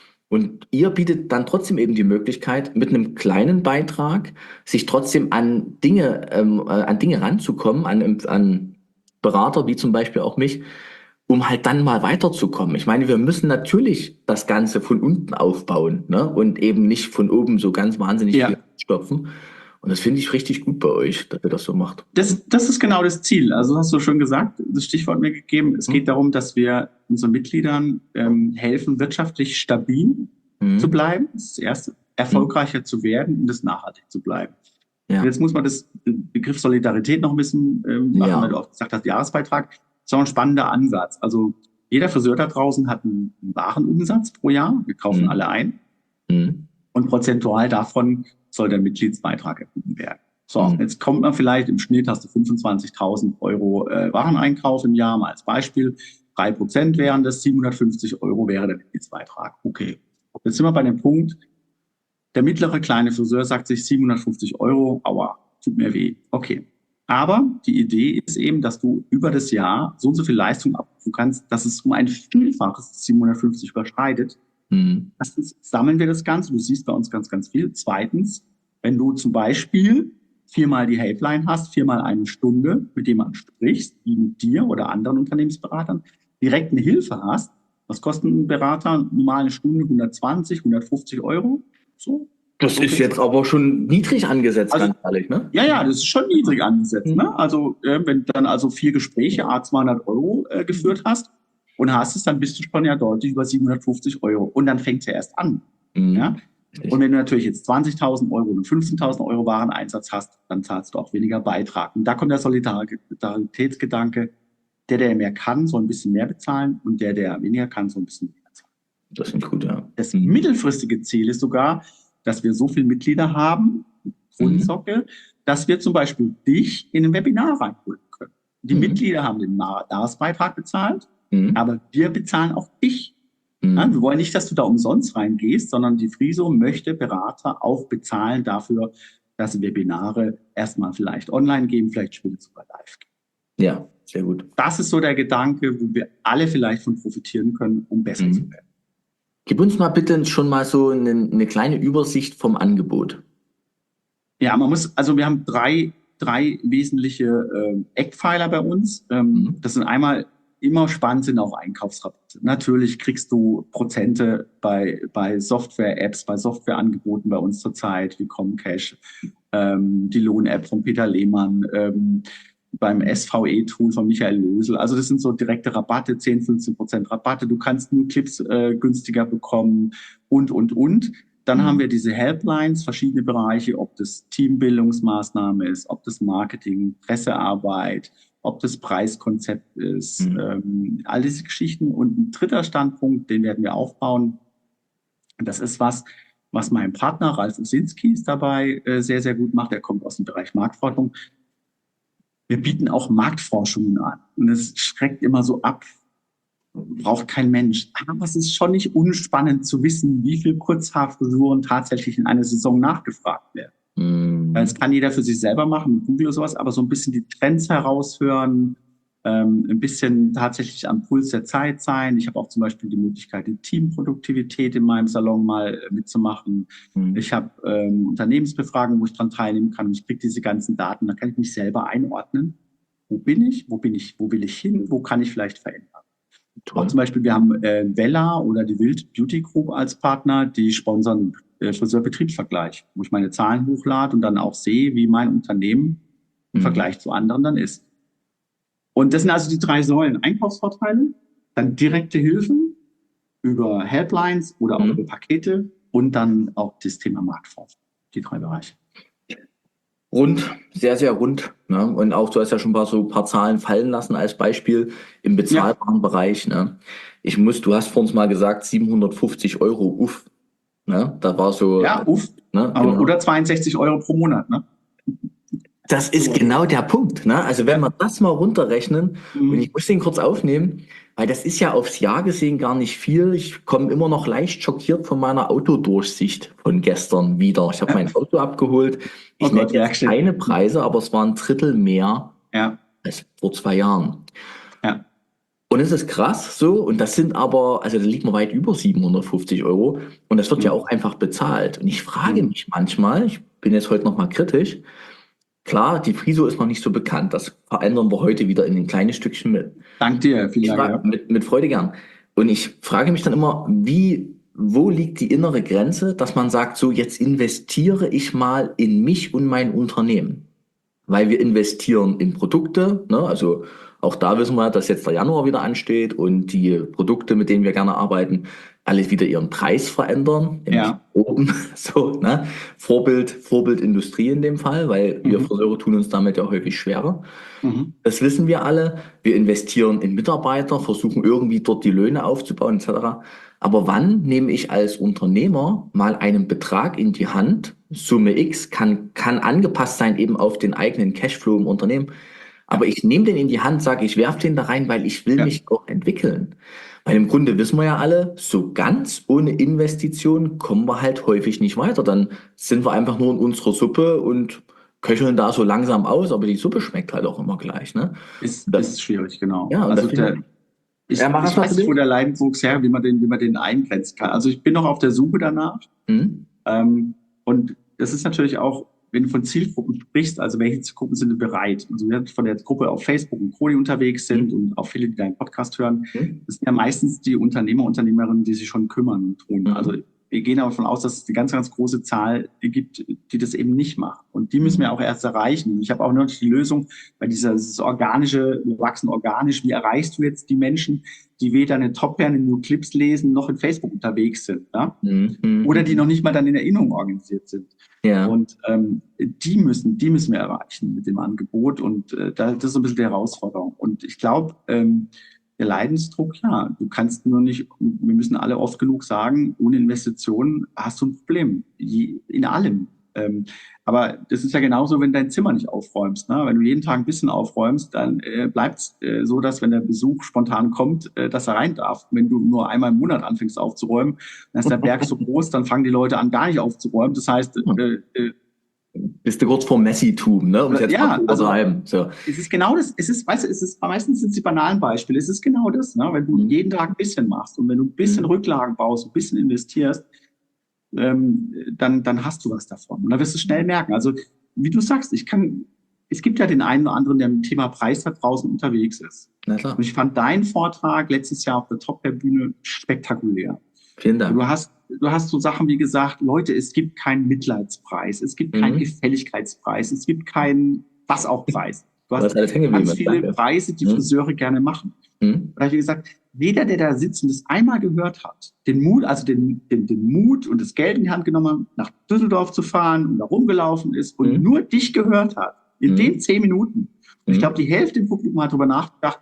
Speaker 1: Und ihr bietet dann trotzdem eben die Möglichkeit, mit einem kleinen Beitrag sich trotzdem an Dinge, ähm, an Dinge ranzukommen, an, an Berater wie zum Beispiel auch mich, um halt dann mal weiterzukommen. Ich meine, wir müssen natürlich das Ganze von unten aufbauen, ne? Und eben nicht von oben so ganz wahnsinnig ja. viel stopfen. Und das finde ich richtig gut bei euch, dass ihr das so macht.
Speaker 2: Das, das ist genau das Ziel. Also hast du schon gesagt, das Stichwort mir gegeben. Es mhm. geht darum, dass wir unseren Mitgliedern ähm, helfen, wirtschaftlich stabil mhm. zu bleiben. Das ist das Erste. Erfolgreicher mhm. zu werden und das nachhaltig zu bleiben. Ja. Jetzt muss man das Begriff Solidarität noch ein bisschen ähm, machen, ja. weil du auch gesagt hast, Jahresbeitrag. Das ist auch ein spannender Ansatz. Also jeder Friseur da draußen hat einen, einen Warenumsatz pro Jahr. Wir kaufen mhm. alle ein. Mhm. Und prozentual davon soll der Mitgliedsbeitrag erhoben werden. So, mhm. jetzt kommt man vielleicht im Schnitt, hast du fünfundzwanzigtausend Euro äh, Wareneinkauf im Jahr, mal als Beispiel. drei Prozent wären das, siebenhundertfünfzig Euro wäre der Mitgliedsbeitrag. Okay, jetzt sind wir bei dem Punkt, der mittlere kleine Friseur sagt sich siebenhundertfünfzig Euro, aua, tut mir weh. Okay, aber die Idee ist eben, dass du über das Jahr so und so viel Leistung abrufen kannst, dass es um ein Vielfaches siebenhundertfünfzig überschreitet. Mhm. Erstens sammeln wir das Ganze, du siehst bei uns ganz, ganz viel. Zweitens, wenn du zum Beispiel viermal die Helpline hast, viermal eine Stunde, mit dem man sprichst, wie mit dir oder anderen Unternehmensberatern, direkt eine Hilfe hast, was kostet ein Berater normal eine Stunde? hundertzwanzig, hundertfünfzig Euro? So.
Speaker 1: Das okay. ist jetzt aber schon niedrig angesetzt,
Speaker 2: also,
Speaker 1: ganz ehrlich, ne?
Speaker 2: Ja, ja, das ist schon niedrig angesetzt, mhm. ne? Also, äh, wenn du dann also vier Gespräche, à zweihundert Euro äh, geführt hast, und hast es, dann bist du schon ja deutlich über siebenhundertfünfzig Euro. Und dann fängt es ja erst an. Mhm. Ja? Und wenn du natürlich jetzt zwanzigtausend Euro oder fünfzehntausend Euro Wareneinsatz hast, dann zahlst du auch weniger Beitrag. Und da kommt der Solidaritätsgedanke. Der, der mehr kann, soll ein bisschen mehr bezahlen. Und der, der weniger kann, soll ein bisschen mehr zahlen.
Speaker 1: Das sind gut, ja.
Speaker 2: Das mhm. mittelfristige Ziel ist sogar, dass wir so viele Mitglieder haben, Grundsockel, mhm. dass wir zum Beispiel dich in ein Webinar reinholen können. Die mhm. Mitglieder haben den Jahresbeitrag bezahlt. Aber wir bezahlen auch dich. Mhm. Ja, wir wollen nicht, dass du da umsonst reingehst, sondern die Friso möchte Berater auch bezahlen dafür, dass sie Webinare erstmal vielleicht online geben, vielleicht später sogar live geben.
Speaker 1: Ja, sehr gut.
Speaker 2: Das ist so der Gedanke, wo wir alle vielleicht von profitieren können, um besser mhm. zu werden.
Speaker 1: Gib uns mal bitte schon mal so eine, eine kleine Übersicht vom Angebot.
Speaker 2: Ja, man muss, also wir haben drei, drei wesentliche äh, Eckpfeiler bei uns. Ähm, mhm. Das sind einmal immer spannend sind auch Einkaufsrabatte. Natürlich kriegst du Prozente bei, bei Software-Apps, bei Softwareangeboten bei uns zurzeit, wie Comcash, ähm, die Lohn-App von Peter Lehmann, ähm, beim S V E-Tool von Michael Lösel. Also das sind so direkte Rabatte, zehn, fünfzehn Prozent Rabatte. Du kannst nur Clips äh, günstiger bekommen und, und, und. Dann
Speaker 1: Mhm.
Speaker 2: haben wir diese Helplines, verschiedene Bereiche, ob das Teambildungsmaßnahme ist, ob das Marketing, Pressearbeit, ob das Preiskonzept ist,
Speaker 1: Mhm.
Speaker 2: ähm, all diese Geschichten. Und ein dritter Standpunkt, den werden wir aufbauen. Das ist was, was mein Partner Ralf Usinski ist dabei äh, sehr, sehr gut macht. Er kommt aus dem Bereich Marktforschung. Wir bieten auch Marktforschungen an. Und es schreckt immer so ab, braucht kein Mensch. Aber es ist schon nicht unspannend zu wissen, wie viel Kurzhaarfrisuren tatsächlich in einer Saison nachgefragt werden.
Speaker 1: Mhm.
Speaker 2: Das kann jeder für sich selber machen, mit Google oder sowas, aber so ein bisschen die Trends heraushören, ähm, ein bisschen tatsächlich am Puls der Zeit sein. Ich habe auch zum Beispiel die Möglichkeit, die Teamproduktivität in meinem Salon mal äh, mitzumachen.
Speaker 1: Mhm.
Speaker 2: Ich habe ähm, Unternehmensbefragungen, wo ich dran teilnehmen kann. Ich kriege diese ganzen Daten, da kann ich mich selber einordnen. Wo bin ich? Wo bin ich? Wo will ich hin? Wo kann ich vielleicht verändern? Auch
Speaker 1: Toll.
Speaker 2: zum Beispiel, wir haben äh, Vella oder die Wild Beauty Group als Partner, die sponsern äh, Friseurbetriebsvergleich, wo ich meine Zahlen hochlade und dann auch sehe, wie mein Unternehmen im
Speaker 1: Mhm.
Speaker 2: Vergleich zu anderen dann ist. Und das sind also die drei Säulen. Einkaufsvorteile, dann direkte Hilfen über Helplines oder auch
Speaker 1: Mhm.
Speaker 2: über Pakete und dann auch das Thema Marktforschung. Die drei Bereiche.
Speaker 1: Rund, sehr, sehr rund. Ne? Und auch, du hast ja schon ein paar, so ein paar Zahlen fallen lassen als Beispiel im bezahlbaren Bereich. Ne? Ich muss, du hast vor uns mal gesagt, siebenhundertfünfzig Euro, uff. Ne? Da war so,
Speaker 2: Ja, uff.
Speaker 1: ne?
Speaker 2: Aber,
Speaker 1: Genau.
Speaker 2: oder zweiundsechzig Euro pro Monat. Ne?
Speaker 1: Das ist
Speaker 2: So.
Speaker 1: genau der Punkt. Ne? Also wenn
Speaker 2: Ja.
Speaker 1: wir das mal runterrechnen, und
Speaker 2: Mhm.
Speaker 1: ich muss den kurz aufnehmen, weil das ist ja aufs Jahr gesehen gar nicht viel. Ich komme immer noch leicht schockiert von meiner Autodurchsicht von gestern wieder. Ich habe
Speaker 2: Ja.
Speaker 1: mein Auto abgeholt. Ich
Speaker 2: Oh
Speaker 1: nenne
Speaker 2: Gott,
Speaker 1: jetzt
Speaker 2: Werkstatt.
Speaker 1: keine Preise, aber es war ein Drittel mehr
Speaker 2: Ja,
Speaker 1: als vor zwei Jahren.
Speaker 2: ja.
Speaker 1: Und es ist krass so, und das sind aber, also da liegt man weit über siebenhundertfünfzig Euro und das wird ja
Speaker 2: Mhm.
Speaker 1: auch einfach bezahlt. Und ich frage
Speaker 2: Mhm.
Speaker 1: mich manchmal, ich bin jetzt heute nochmal kritisch, klar, die Friso ist noch nicht so bekannt, das verändern wir heute wieder in ein kleines Stückchen mit.
Speaker 2: Dank dir, vielen
Speaker 1: Ich
Speaker 2: Dank.
Speaker 1: frage
Speaker 2: Ja.
Speaker 1: mit, mit Freude gern. Und ich frage mich dann immer, wie, wo liegt die innere Grenze, dass man sagt, so jetzt investiere ich mal in mich und mein Unternehmen. Weil wir investieren in Produkte, ne? Also auch da wissen wir, dass jetzt der Januar wieder ansteht und die Produkte, mit denen wir gerne arbeiten, alle wieder ihren Preis verändern, nämlich
Speaker 2: Ja.
Speaker 1: oben, so, ne? Vorbild, Vorbildindustrie in dem Fall, weil wir
Speaker 2: Mhm.
Speaker 1: Friseure tun uns damit ja häufig schwerer.
Speaker 2: Mhm.
Speaker 1: Das wissen wir alle. Wir investieren in Mitarbeiter, versuchen irgendwie dort die Löhne aufzubauen, et cetera. Aber wann nehme ich als Unternehmer mal einen Betrag in die Hand? Summe X kann, kann angepasst sein eben auf den eigenen Cashflow im Unternehmen. Aber
Speaker 2: Ja.
Speaker 1: ich nehme den in die Hand, sage, ich werfe den da rein, weil ich will
Speaker 2: Ja.
Speaker 1: mich auch entwickeln. Weil im Grunde wissen wir ja alle, so ganz ohne Investition kommen wir halt häufig nicht weiter. Dann sind wir einfach nur in unserer Suppe und köcheln da so langsam aus, aber die Suppe schmeckt halt auch immer gleich, ne?
Speaker 2: Ist,
Speaker 1: Und da,
Speaker 2: ist schwierig, genau.
Speaker 1: ja, und da
Speaker 2: Also
Speaker 1: finde
Speaker 2: der,
Speaker 1: ich, ja,
Speaker 2: ich,
Speaker 1: mach
Speaker 2: ich
Speaker 1: erst mal
Speaker 2: weiß
Speaker 1: zu
Speaker 2: nicht, wo
Speaker 1: dir.
Speaker 2: der Leidensdruck her, wie man den, wie man den eingrenzen kann. Also ich bin noch auf der Suche danach.
Speaker 1: Hm?
Speaker 2: Ähm, und das ist natürlich auch, wenn du von Zielgruppen sprichst, also welche Zielgruppen sind bereit? Also wir sind von der Gruppe auf Facebook und Co., die unterwegs sind
Speaker 1: Hm?
Speaker 2: und auch viele, die deinen Podcast hören,
Speaker 1: Hm?
Speaker 2: das sind ja meistens die Unternehmer, Unternehmerinnen, die sich schon kümmern und tun.
Speaker 1: Hm?
Speaker 2: Also wir gehen aber davon aus, dass es eine ganz, ganz große Zahl gibt, die das eben nicht macht. Und die müssen wir auch erst erreichen. Ich habe auch noch nicht die Lösung, weil dieses organische, wir wachsen organisch, wie erreichst du jetzt die Menschen, die weder eine Top-Pen in New Clips lesen, noch in Facebook unterwegs sind, ja?
Speaker 1: Hm? Hm?
Speaker 2: Oder die noch nicht mal dann in Erinnerung organisiert sind.
Speaker 1: Ja,
Speaker 2: Und ähm, die müssen, die müssen wir erreichen mit dem Angebot. Und äh, das ist so ein bisschen die Herausforderung. Und ich glaube, ähm, der Leidensdruck, ja, du kannst nur nicht, wir müssen alle oft genug sagen, ohne Investitionen hast du ein Problem. Je, in allem. Ähm, aber das ist ja genauso, wenn du dein Zimmer nicht aufräumst. Ne? Wenn du jeden Tag ein bisschen aufräumst, dann äh, bleibt es äh, so, dass wenn der Besuch spontan kommt, äh, dass er rein darf. Wenn du nur einmal im Monat anfängst aufzuräumen, dann ist der Berg so groß, dann fangen die Leute an, gar nicht aufzuräumen. Das heißt, äh, äh,
Speaker 1: bist du kurz vor Messitum, ne? Um es jetzt mal
Speaker 2: ja,
Speaker 1: zu
Speaker 2: also
Speaker 1: übertreiben. So.
Speaker 2: es ist genau das, es ist, weißt du, es ist, meistens sind es die banalen Beispiele, es ist genau das, ne? Wenn du
Speaker 1: Hm?
Speaker 2: jeden Tag ein bisschen machst und wenn du ein bisschen
Speaker 1: Hm?
Speaker 2: Rücklagen baust, ein bisschen investierst, ähm, dann, dann hast du was davon. Und dann wirst du schnell merken. Also, wie du sagst, ich kann, es gibt ja den einen oder anderen, der mit dem Thema Preis da draußen unterwegs ist.
Speaker 1: Na klar.
Speaker 2: Und ich fand deinen Vortrag letztes Jahr auf der Top-Bühne spektakulär.
Speaker 1: Vielen Dank.
Speaker 2: Du hast, du hast so Sachen wie gesagt, Leute, es gibt keinen Mitleidspreis, es gibt keinen
Speaker 1: Mhm.
Speaker 2: Gefälligkeitspreis, es gibt keinen was auch Preis. Du hast
Speaker 1: Was alles hängen
Speaker 2: ganz
Speaker 1: geblieben,
Speaker 2: viele
Speaker 1: danke.
Speaker 2: Preise, die
Speaker 1: Hm?
Speaker 2: Friseure gerne machen.
Speaker 1: Hm?
Speaker 2: Da habe ich gesagt, jeder, der da sitzt und das einmal gehört hat, den Mut, also den, den, den Mut und das Geld in die Hand genommen hat, nach Düsseldorf zu fahren und da rumgelaufen ist und
Speaker 1: Hm?
Speaker 2: nur dich gehört hat, in
Speaker 1: Hm?
Speaker 2: den zehn Minuten. Und ich
Speaker 1: Hm?
Speaker 2: glaube, die Hälfte im Publikum hat darüber nachgedacht,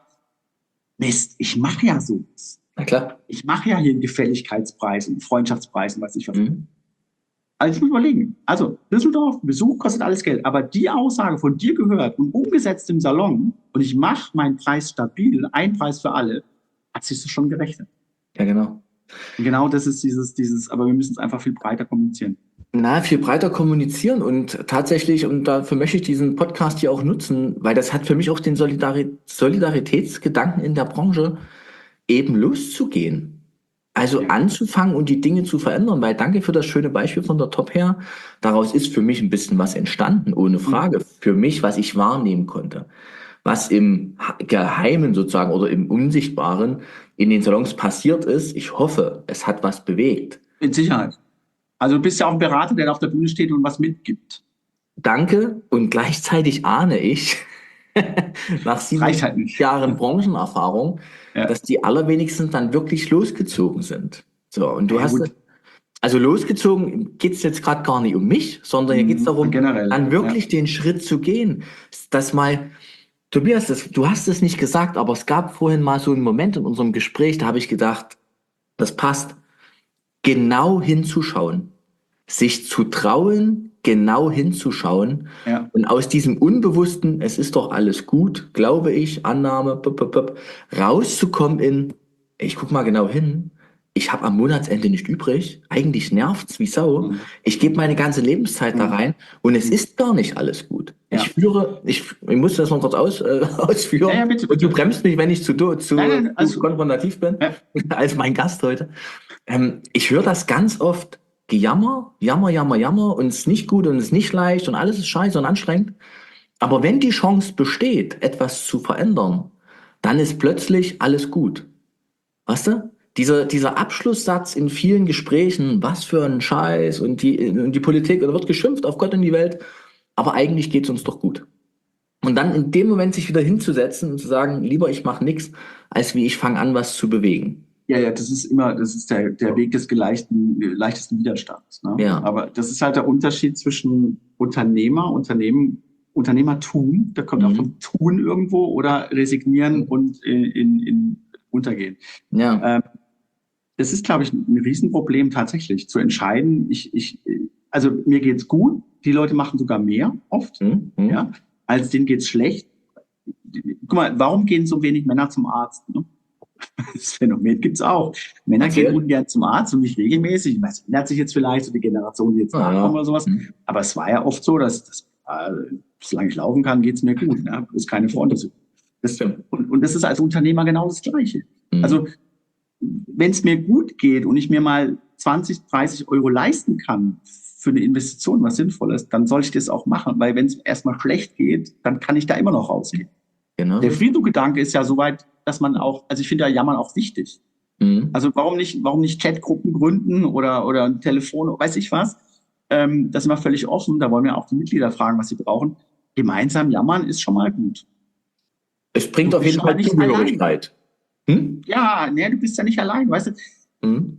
Speaker 2: Mist, ich mache ja sowas.
Speaker 1: Na klar.
Speaker 2: Ich mache ja hier einen Gefälligkeitspreis und Freundschaftspreis und weiß ich was.
Speaker 1: Hm?
Speaker 2: Also ich muss überlegen. Also Düsseldorf, Besuch kostet alles Geld. Aber die Aussage von dir gehört und umgesetzt im Salon und ich mache meinen Preis stabil, ein Preis für alle, hat sich das schon gerechnet.
Speaker 1: Ja, genau.
Speaker 2: Und genau das ist dieses, dieses, aber wir müssen es einfach viel breiter kommunizieren.
Speaker 1: Na, viel breiter kommunizieren und tatsächlich, und dafür möchte ich diesen Podcast hier auch nutzen, weil das hat für mich auch den Solidari- Solidaritätsgedanken in der Branche, eben loszugehen. Also
Speaker 2: Ja.
Speaker 1: anzufangen und die Dinge zu verändern, weil danke für das schöne Beispiel von der Top her. Daraus ist für mich ein bisschen was entstanden, ohne Frage. Für mich, was ich wahrnehmen konnte. Was im Geheimen sozusagen oder im Unsichtbaren in den Salons passiert ist. Ich hoffe, es hat was bewegt.
Speaker 2: Mit Sicherheit. Also du bist ja auch ein Berater, der auf der Bühne steht und was mitgibt.
Speaker 1: Danke und gleichzeitig ahne ich, nach sieben
Speaker 2: Reicht halt nicht.
Speaker 1: Jahren Branchenerfahrung,
Speaker 2: Ja.
Speaker 1: dass die allerwenigsten dann wirklich losgezogen sind. So, und du
Speaker 2: Ja,
Speaker 1: hast,
Speaker 2: gut.
Speaker 1: also losgezogen geht es jetzt gerade gar nicht um mich, sondern hier geht es
Speaker 2: Mhm,
Speaker 1: darum,
Speaker 2: generell,
Speaker 1: dann wirklich
Speaker 2: ja.
Speaker 1: den Schritt zu gehen. Das mal, Tobias, das, du hast es nicht gesagt, aber es gab vorhin mal so einen Moment in unserem Gespräch, da habe ich gedacht, das passt, genau hinzuschauen, sich zu trauen, genau hinzuschauen
Speaker 2: Ja.
Speaker 1: und aus diesem Unbewussten, es ist doch alles gut, glaube ich, Annahme, bup, bup, bup, rauszukommen in, ich guck mal genau hin, ich habe am Monatsende nicht übrig, eigentlich nervt's wie Sau,
Speaker 2: Mhm.
Speaker 1: ich gebe meine ganze Lebenszeit da
Speaker 2: Mhm.
Speaker 1: rein und es ist gar nicht alles gut.
Speaker 2: Ja.
Speaker 1: Ich führe, ich, ich muss das noch kurz aus, äh, ausführen
Speaker 2: Ja, ja, bitte,
Speaker 1: und du
Speaker 2: bitte.
Speaker 1: bremst mich, wenn ich zu, zu,
Speaker 2: Nein, nein,
Speaker 1: zu
Speaker 2: alles gut.
Speaker 1: konfrontativ bin,
Speaker 2: Ja.
Speaker 1: als mein Gast heute. Ähm, ich höre das ganz oft, Gejammer, Jammer, Jammer, Jammer und es ist nicht gut und es ist nicht leicht und alles ist scheiße und anstrengend. Aber wenn die Chance besteht, etwas zu verändern, dann ist plötzlich alles gut. Weißt du? Dieser, dieser Abschlusssatz in vielen Gesprächen, was für ein Scheiß und die, und die Politik, da wird geschimpft auf Gott und die Welt, aber eigentlich geht es uns doch gut. Und dann in dem Moment sich wieder hinzusetzen und zu sagen, lieber ich mache nichts, als wie ich fange an, was zu bewegen.
Speaker 2: Ja, ja, das ist immer, das ist der, der Weg des geleichten, leichtesten Widerstands. Ne?
Speaker 1: Ja.
Speaker 2: Aber das ist halt der Unterschied zwischen Unternehmer, Unternehmen, Unternehmertum, da kommt
Speaker 1: Mhm.
Speaker 2: auch vom Tun irgendwo, oder resignieren und in, in, in untergehen.
Speaker 1: Ja.
Speaker 2: Ähm, das ist, glaube ich, ein Riesenproblem tatsächlich, zu entscheiden, ich, ich, also mir geht's gut, die Leute machen sogar mehr, oft,
Speaker 1: Mhm. Mhm.
Speaker 2: ja, als denen geht's schlecht. Guck mal, warum gehen so wenig Männer zum Arzt? Ne? Das Phänomen gibt's auch. Männer
Speaker 1: Okay.
Speaker 2: gehen ungern zum Arzt und nicht regelmäßig. Ich weiß, es ändert sich jetzt vielleicht so die Generation, die jetzt
Speaker 1: Ah, ja.
Speaker 2: nachkommen oder sowas.
Speaker 1: Mhm.
Speaker 2: Aber es war ja oft so, dass, dass äh, solange ich laufen kann, geht's mir gut. Ne? Das ist keine Voruntersuchung. Das,
Speaker 1: Stimmt.
Speaker 2: und, und das ist als Unternehmer genau das Gleiche.
Speaker 1: Mhm.
Speaker 2: Also wenn es mir gut geht und ich mir mal zwanzig, dreißig Euro leisten kann für eine Investition, was Sinnvolles, dann soll ich das auch machen. Weil wenn es erstmal schlecht geht, dann kann ich da immer noch rausgehen.
Speaker 1: Genau.
Speaker 2: Der Friedhof-Gedanke ist ja soweit, dass man auch, also ich finde ja Jammern auch wichtig.
Speaker 1: Mhm.
Speaker 2: Also warum nicht, warum nicht Chatgruppen gründen oder, oder ein Telefon, weiß ich was. Ähm, das ist immer völlig offen. Da wollen wir auch die Mitglieder fragen, was sie brauchen. Gemeinsam jammern ist schon mal gut.
Speaker 1: Es bringt
Speaker 2: Du
Speaker 1: auf
Speaker 2: bist
Speaker 1: jeden
Speaker 2: schon mal
Speaker 1: Fall
Speaker 2: nicht
Speaker 1: Zugehörigkeit. Hm?
Speaker 2: Ja, nee, du bist ja nicht allein, weißt du.
Speaker 1: Mhm.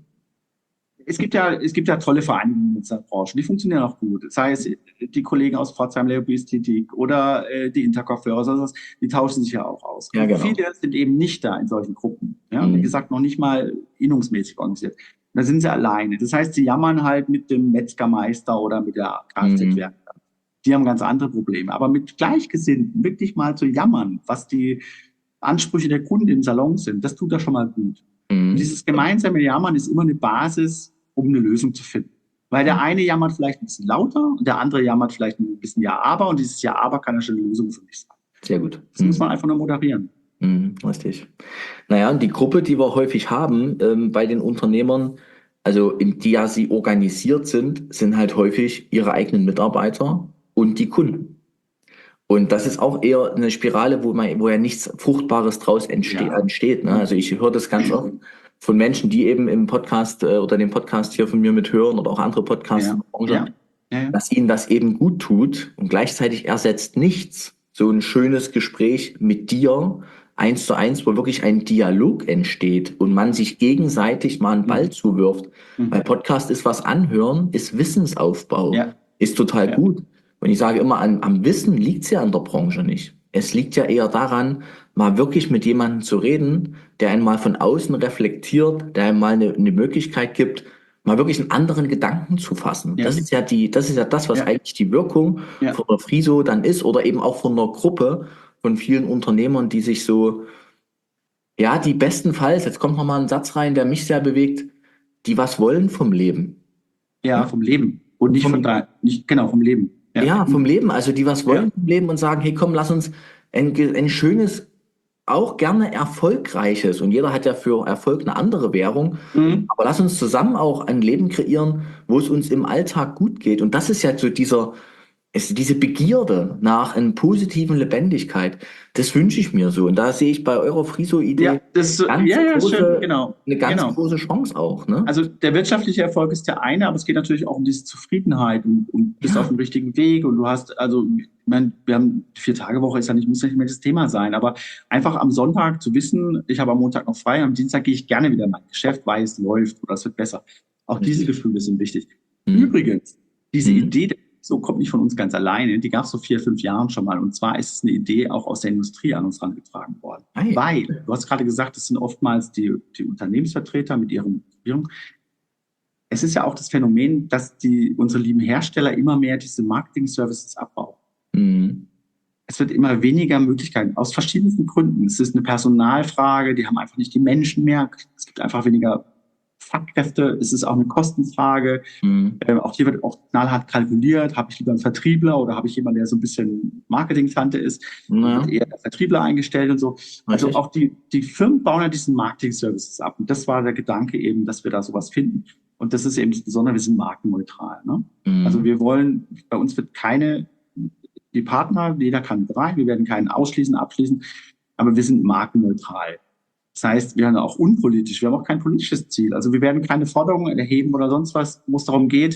Speaker 2: Es gibt ja, es gibt ja tolle Vereinigungen in dieser Branche, die funktionieren auch gut. Sei es die Kollegen aus Pforzheim, Leobiästhetik oder äh, die Interkopfhörer, sonst was, die tauschen sich ja auch aus.
Speaker 1: Ja, genau.
Speaker 2: Viele sind eben nicht da in solchen Gruppen. Ja,
Speaker 1: Mhm.
Speaker 2: wie gesagt, noch nicht mal innungsmäßig organisiert. Da sind sie alleine. Das heißt, sie jammern halt mit dem Metzgermeister oder mit der Kfz-Werkstatt. Die haben ganz andere Probleme. Aber mit Gleichgesinnten wirklich mal zu jammern, was die Ansprüche der Kunden im Salon sind, das tut da schon mal gut.
Speaker 1: Mhm.
Speaker 2: Und dieses gemeinsame Jammern ist immer eine Basis, um eine Lösung zu finden. Weil der eine jammert vielleicht ein bisschen lauter und der andere jammert vielleicht ein bisschen Ja, aber. Und dieses Ja, aber kann ja schon eine Lösung für mich sein.
Speaker 1: Sehr gut.
Speaker 2: Das muss man einfach nur moderieren.
Speaker 1: Mhm, richtig. Naja, und die Gruppe, die wir häufig haben ähm, bei den Unternehmern, also in die ja sie organisiert sind, sind halt häufig ihre eigenen Mitarbeiter und die Kunden. Und das ist auch eher eine Spirale, wo man, wo ja nichts Fruchtbares draus entste
Speaker 2: Ja.
Speaker 1: entsteht. Ne? Also ich höre das ganz oft von Menschen, die eben im Podcast äh, oder den Podcast hier von mir mithören oder auch andere Podcasts
Speaker 2: Ja.
Speaker 1: in der Branche,
Speaker 2: Ja. Ja.
Speaker 1: dass ihnen das eben gut tut und gleichzeitig ersetzt nichts so ein schönes Gespräch mit dir, eins zu eins, wo wirklich ein Dialog entsteht und man sich gegenseitig mal einen Ball
Speaker 2: Mhm.
Speaker 1: zuwirft.
Speaker 2: Mhm.
Speaker 1: Weil Podcast ist was anhören, ist Wissensaufbau,
Speaker 2: Ja.
Speaker 1: ist total
Speaker 2: Ja.
Speaker 1: gut. Und ich sage immer, an, am Wissen liegt es ja in der Branche nicht. Es liegt ja eher daran, mal wirklich mit jemandem zu reden, der einen mal von außen reflektiert, der einem mal eine, eine Möglichkeit gibt, mal wirklich einen anderen Gedanken zu fassen.
Speaker 2: Ja.
Speaker 1: Das ist ja die, das ist ja das, was
Speaker 2: Ja.
Speaker 1: eigentlich die Wirkung
Speaker 2: Ja.
Speaker 1: von der Friso dann ist oder eben auch von einer Gruppe von vielen Unternehmern, die sich so, ja, die bestenfalls, jetzt kommt noch mal ein Satz rein, der mich sehr bewegt, die was wollen vom Leben.
Speaker 2: Ja, vom Leben. Und nicht
Speaker 1: Vom-
Speaker 2: von da, nicht, genau, vom Leben.
Speaker 1: Ja, vom Leben, also die was wollen
Speaker 2: Ja.
Speaker 1: vom Leben und sagen, hey komm, lass uns ein, ge- ein schönes, auch gerne erfolgreiches, und jeder hat ja für Erfolg eine andere Währung,
Speaker 2: Mhm.
Speaker 1: aber lass uns zusammen auch ein Leben kreieren, wo es uns im Alltag gut geht. Und das ist ja so dieser, es, diese Begierde nach einer positiven Lebendigkeit, das wünsche ich mir so. Und da sehe ich bei eurer Friso-Idee
Speaker 2: Ja, das ist so,
Speaker 1: ganz
Speaker 2: ja, ja,
Speaker 1: große,
Speaker 2: schön, genau.
Speaker 1: eine ganz
Speaker 2: genau.
Speaker 1: große Chance auch, ne?
Speaker 2: Also der wirtschaftliche Erfolg ist der eine, aber es geht natürlich auch um diese Zufriedenheit und, und bist
Speaker 1: Ja.
Speaker 2: auf dem richtigen Weg und du hast, also, ich meine, wir haben Vier-Tage-Woche, ist ja nicht, muss ja nicht mehr das Thema sein, aber einfach am Sonntag zu wissen, ich habe am Montag noch frei, am Dienstag gehe ich gerne wieder in mein Geschäft, weil es läuft oder es wird besser. Auch
Speaker 1: Richtig.
Speaker 2: diese Gefühle sind wichtig.
Speaker 1: Mhm.
Speaker 2: Übrigens, diese
Speaker 1: Mhm.
Speaker 2: Idee, so kommt nicht von uns ganz alleine, die gab es vor vier, fünf Jahren schon mal. Und zwar ist es eine Idee auch aus der Industrie an uns herangetragen worden.
Speaker 1: Ei.
Speaker 2: Weil, du hast gerade gesagt, es sind oftmals die, die Unternehmensvertreter mit ihren Regierungen. Es ist ja auch das Phänomen, dass die, unsere lieben Hersteller immer mehr diese Marketing-Services abbauen.
Speaker 1: Mhm.
Speaker 2: Es wird immer weniger Möglichkeiten, aus verschiedensten Gründen. Es ist eine Personalfrage, die haben einfach nicht die Menschen mehr. Es gibt einfach weniger Fachkräfte. Es ist auch eine Kostenfrage.
Speaker 1: Mhm.
Speaker 2: Ähm, auch hier wird auch knallhart kalkuliert. Habe ich lieber einen Vertriebler oder habe ich jemanden, der so ein bisschen Marketing-Tante ist?
Speaker 1: Na,
Speaker 2: Wird eher der Vertriebler eingestellt und so. Also
Speaker 1: richtig.
Speaker 2: auch die, die Firmen bauen ja diesen Marketing-Services ab. Und das war der Gedanke eben, dass wir da sowas finden. Und das ist eben das Besondere, wir sind markenneutral. Ne?
Speaker 1: Mhm.
Speaker 2: Also wir wollen, bei uns wird keine, die Partner, jeder kann rein, wir werden keinen ausschließen, abschließen, aber wir sind markenneutral. Das heißt, wir sind auch unpolitisch, wir haben auch kein politisches Ziel. Also wir werden keine Forderungen erheben oder sonst was, wo es darum geht.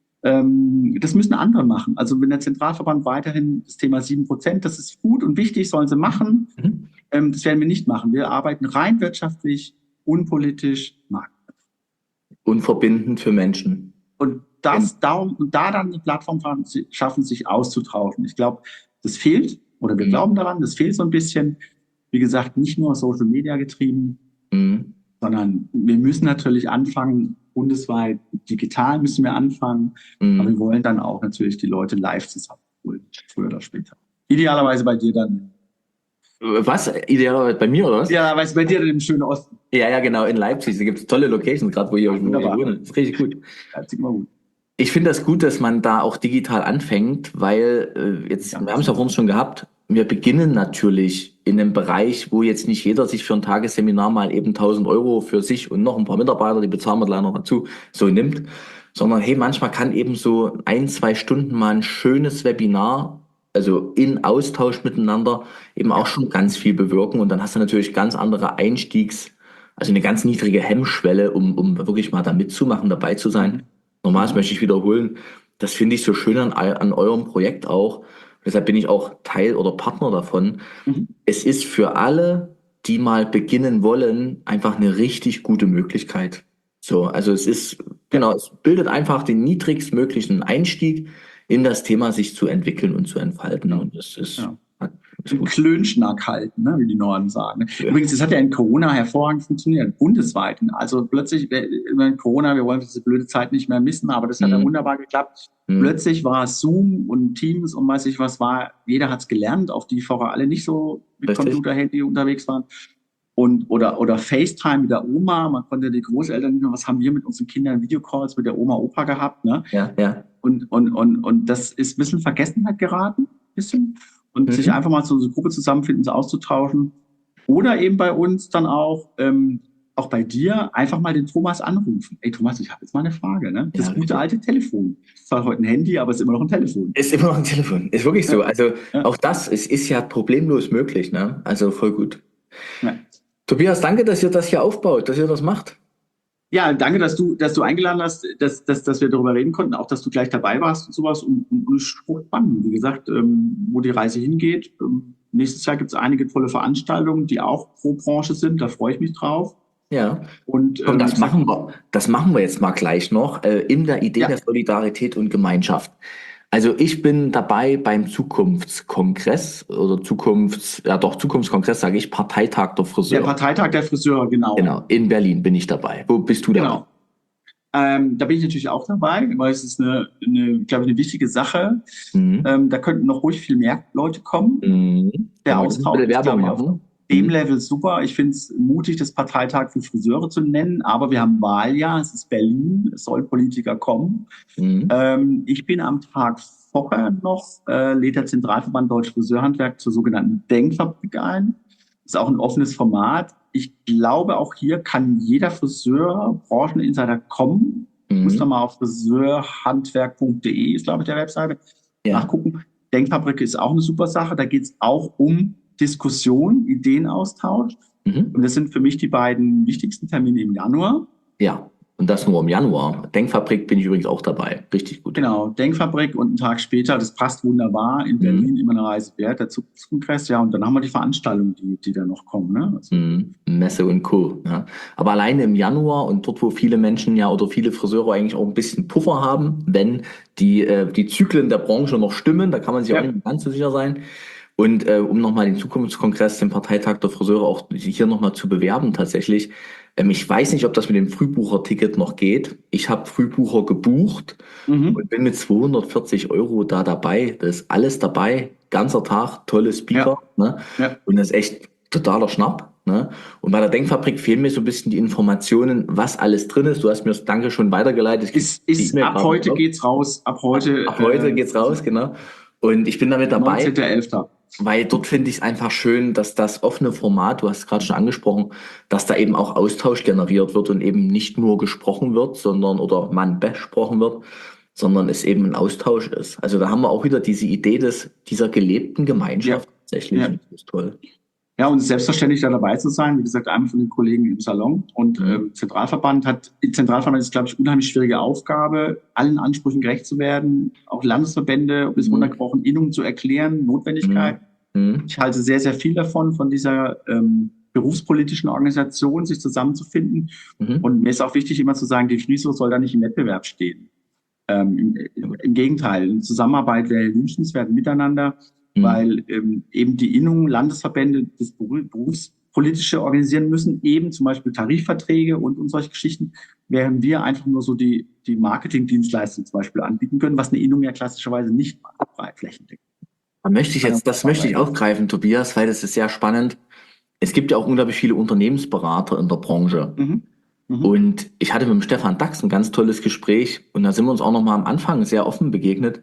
Speaker 2: Ähm, das müssen andere machen. Also wenn der Zentralverband weiterhin das Thema sieben Prozent, das ist gut und wichtig, sollen sie machen.
Speaker 1: Mhm.
Speaker 2: Ähm, das werden wir nicht machen. Wir arbeiten rein wirtschaftlich, unpolitisch, markenneutral.
Speaker 1: Unverbindend für Menschen.
Speaker 2: Und das, darum, und da dann eine Plattform schaffen, sich auszutauschen. Ich glaube, das fehlt, oder wir
Speaker 1: Mhm.
Speaker 2: glauben daran, das fehlt so ein bisschen. Wie gesagt, nicht nur Social Media getrieben,
Speaker 1: Mhm.
Speaker 2: sondern wir müssen natürlich anfangen, bundesweit, digital müssen wir anfangen,
Speaker 1: Mhm.
Speaker 2: aber wir wollen dann auch natürlich die Leute live zusammenholen, früher oder später. Idealerweise bei dir dann.
Speaker 1: Was? Idealerweise bei mir, oder was?
Speaker 2: Idealerweise bei dir dann im schönen Osten.
Speaker 1: Ja, ja, genau, in Leipzig. Da gibt es tolle Locations, gerade wo ihr wo ihr
Speaker 2: Wunderbar.
Speaker 1: wohnt. Das ist richtig gut.
Speaker 2: Leipzig immer gut.
Speaker 1: Ich finde das gut, dass man da auch digital anfängt, weil äh, jetzt,
Speaker 2: Ja.
Speaker 1: wir haben es ja vorhin schon gehabt, wir beginnen natürlich in einem Bereich, wo jetzt nicht jeder sich für ein Tagesseminar mal eben tausend Euro für sich und noch ein paar Mitarbeiter, die bezahlen wir leider noch dazu, so nimmt, sondern hey, manchmal kann eben so ein, zwei Stunden mal ein schönes Webinar, also in Austausch miteinander, eben auch schon ganz viel bewirken, und dann hast du natürlich ganz andere Einstiegs, also eine ganz niedrige Hemmschwelle, um, um wirklich mal da mitzumachen, dabei zu sein. Nochmals
Speaker 2: Mhm.
Speaker 1: möchte ich wiederholen, das finde ich so schön an, an eurem Projekt auch. Deshalb bin ich auch Teil oder Partner davon.
Speaker 2: Mhm.
Speaker 1: Es ist für alle, die mal beginnen wollen, einfach eine richtig gute Möglichkeit. So, also es ist, genau, es bildet einfach den niedrigstmöglichen Einstieg in das Thema, sich zu entwickeln und zu entfalten.
Speaker 2: Ja.
Speaker 1: Und das ist,
Speaker 2: Ja.
Speaker 1: ist
Speaker 2: Den
Speaker 1: gut.
Speaker 2: Klönschnack halten, ne, wie die Norden sagen.
Speaker 1: Ja.
Speaker 2: Übrigens, das hat ja in Corona hervorragend funktioniert, bundesweit. Also plötzlich, äh, in Corona, wir wollen diese blöde Zeit nicht mehr missen, aber das hat ja
Speaker 1: Mhm.
Speaker 2: wunderbar geklappt.
Speaker 1: Mhm.
Speaker 2: Plötzlich war es Zoom und Teams und weiß ich was war, jeder hat es gelernt, auch die vorher alle nicht so mit
Speaker 1: Richtig.
Speaker 2: Computer, Handy unterwegs waren. Und, oder, oder FaceTime mit der Oma, man konnte die Großeltern nicht mehr, was haben wir mit unseren Kindern Videocalls mit der Oma, Opa gehabt, ne?
Speaker 1: Ja, ja.
Speaker 2: Und, und, und, und das ist ein bisschen Vergessenheit geraten, ein bisschen. Und
Speaker 1: Mhm.
Speaker 2: sich einfach mal so eine Gruppe zusammenfinden, so auszutauschen. Oder eben bei uns dann auch, ähm, auch bei dir, einfach mal den Thomas anrufen. Ey Thomas, ich habe jetzt mal eine Frage, ne? Das
Speaker 1: Ja,
Speaker 2: gute
Speaker 1: richtig.
Speaker 2: alte Telefon. Ist zwar heute ein Handy, aber es ist immer noch ein Telefon.
Speaker 1: Ist immer noch ein Telefon. Ist wirklich so.
Speaker 2: Ja.
Speaker 1: Also
Speaker 2: Ja.
Speaker 1: auch das, es ist ja problemlos möglich, ne? Also voll gut.
Speaker 2: Ja.
Speaker 1: Tobias, danke, dass ihr das hier aufbaut, dass ihr das macht.
Speaker 2: Ja, danke, dass du, dass du eingeladen hast, dass, dass, dass wir darüber reden konnten, auch dass du gleich dabei warst und sowas. Und, und, und es ist spannend, wie gesagt, ähm, wo die Reise hingeht. Ähm, nächstes Jahr gibt es einige tolle Veranstaltungen, die auch pro Branche sind. Da freue ich mich drauf.
Speaker 1: Ja.
Speaker 2: Und
Speaker 1: Komm,
Speaker 2: ähm, wie
Speaker 1: das
Speaker 2: gesagt,
Speaker 1: machen wir, das machen wir jetzt mal gleich noch, äh, in der Idee der
Speaker 2: ja,
Speaker 1: Solidarität und Gemeinschaft. Also ich bin dabei beim Zukunftskongress oder Zukunfts, ja doch, Zukunftskongress, sage ich, Parteitag der
Speaker 2: der
Speaker 1: Friseure.
Speaker 2: Parteitag der Friseure, genau.
Speaker 1: Genau, in Berlin bin ich dabei. Wo bist du dabei?
Speaker 2: Genau. Ähm, da bin ich natürlich auch dabei, weil es ist eine, eine glaube ich, eine wichtige Sache.
Speaker 1: Mhm.
Speaker 2: Ähm, da könnten noch ruhig viel mehr Leute kommen.
Speaker 1: Mhm.
Speaker 2: Der
Speaker 1: Können wir ein
Speaker 2: Austausch
Speaker 1: bisschen
Speaker 2: ist,
Speaker 1: Werbung
Speaker 2: glaube ich, auf
Speaker 1: machen?
Speaker 2: dem
Speaker 1: Mhm.
Speaker 2: Level super. Ich finde es mutig, das Parteitag für Friseure zu nennen, aber wir haben Wahljahr, es ist Berlin, es sollen Politiker kommen.
Speaker 1: Mhm.
Speaker 2: Ähm, ich bin am Tag vorher noch, äh, lädt der Zentralverband Deutsches Friseurhandwerk zur sogenannten Denkfabrik ein. Das ist auch ein offenes Format. Ich glaube, auch hier kann jeder Friseur, Brancheninsider kommen. Muss da
Speaker 1: Mhm.
Speaker 2: mal auf friseurhandwerk punkt de, ist, glaube ich, der Webseite,
Speaker 1: Ja.
Speaker 2: nachgucken. Denkfabrik ist auch eine super Sache. Da geht es auch um Diskussion, Ideenaustausch. Und
Speaker 1: Mhm.
Speaker 2: das sind für mich die beiden wichtigsten Termine im Januar.
Speaker 1: Ja. Und das nur im Januar. Denkfabrik bin ich übrigens auch dabei. Richtig gut.
Speaker 2: Genau, Denkfabrik und einen Tag später, das passt wunderbar, in Berlin
Speaker 1: Mhm.
Speaker 2: immer eine Reise wert, der Zukunftskongress, ja, und dann haben wir die Veranstaltungen, die, die da noch kommen. Ne? Also,
Speaker 1: Mhm. Messe und Co. Ja. Aber alleine im Januar und dort, wo viele Menschen ja oder viele Friseure eigentlich auch ein bisschen Puffer haben, wenn die, äh, die Zyklen der Branche noch stimmen, da kann man sich auch
Speaker 2: ja,
Speaker 1: nicht ganz so sicher sein. Und äh, um nochmal den Zukunftskongress, den Parteitag der Friseure auch hier nochmal zu bewerben tatsächlich. Ähm, ich weiß nicht, ob das mit dem Frühbucherticket noch geht. Ich habe Frühbucher gebucht
Speaker 2: mhm.
Speaker 1: und bin mit zweihundertvierzig Euro da dabei. Da ist alles dabei. Ganzer Tag, tolle Speaker.
Speaker 2: ja,
Speaker 1: Ne?
Speaker 2: ja.
Speaker 1: Und das ist echt totaler Schnapp. Ne? Und bei der Denkfabrik fehlen mir so ein bisschen die Informationen, was alles drin ist. Du hast mir das Danke schon weitergeleitet. Ich krieg
Speaker 2: Ist,
Speaker 1: die
Speaker 2: ist,
Speaker 1: E-Mail
Speaker 2: ab
Speaker 1: gerade noch
Speaker 2: heute
Speaker 1: drauf.
Speaker 2: geht's raus, ab heute,
Speaker 1: Ab heute
Speaker 2: äh,
Speaker 1: geht's raus, genau. Und ich bin damit dabei,
Speaker 2: neunzehnter elfter
Speaker 1: weil dort finde ich es einfach schön, dass das offene Format, du hast es gerade schon angesprochen, dass da eben auch Austausch generiert wird und eben nicht nur gesprochen wird, sondern oder man besprochen wird, sondern es eben ein Austausch ist. Also da haben wir auch wieder diese Idee des, dieser gelebten
Speaker 2: Ja,
Speaker 1: Gemeinschaft tatsächlich.
Speaker 2: ja.
Speaker 1: Und das ist toll.
Speaker 2: Ja, und selbstverständlich da dabei zu sein, wie gesagt, einem von den Kollegen im Salon und
Speaker 1: Mhm.
Speaker 2: ähm, Zentralverband hat, Zentralverband ist, glaube ich, unheimlich schwierige Aufgabe, allen Ansprüchen gerecht zu werden, auch Landesverbände bis
Speaker 1: Mhm.
Speaker 2: runtergebrochen, Innungen zu erklären,
Speaker 1: Mhm.
Speaker 2: Notwendigkeit.
Speaker 1: Mhm.
Speaker 2: Ich halte sehr, sehr viel davon, von dieser ähm, berufspolitischen Organisation, sich zusammenzufinden.
Speaker 1: Mhm.
Speaker 2: Und mir ist auch wichtig, immer zu sagen, die Friso soll da nicht im Wettbewerb stehen. Ähm,
Speaker 1: Ja,
Speaker 2: im,
Speaker 1: gut.
Speaker 2: Im Gegenteil, in Zusammenarbeit wäre wünschenswert miteinander,
Speaker 1: Mhm.
Speaker 2: weil ähm, eben die Innungen, Landesverbände das berufspolitische organisieren müssen, eben zum Beispiel Tarifverträge und, und solche Geschichten, während wir einfach nur so die, die Marketingdienstleistung zum Beispiel anbieten können, was eine Innung ja klassischerweise nicht macht, breitflächendeckend.
Speaker 1: Da möchte ich
Speaker 2: Kann ja
Speaker 1: jetzt, das möchte ich
Speaker 2: zusammenarbeiten.
Speaker 1: aufgreifen, Tobias, weil das ist sehr spannend. Es gibt ja auch unglaublich viele Unternehmensberater in der Branche.
Speaker 2: Mhm. Mhm.
Speaker 1: Und ich hatte mit dem Stefan Dax ein ganz tolles Gespräch und da sind wir uns auch noch mal am Anfang sehr offen begegnet.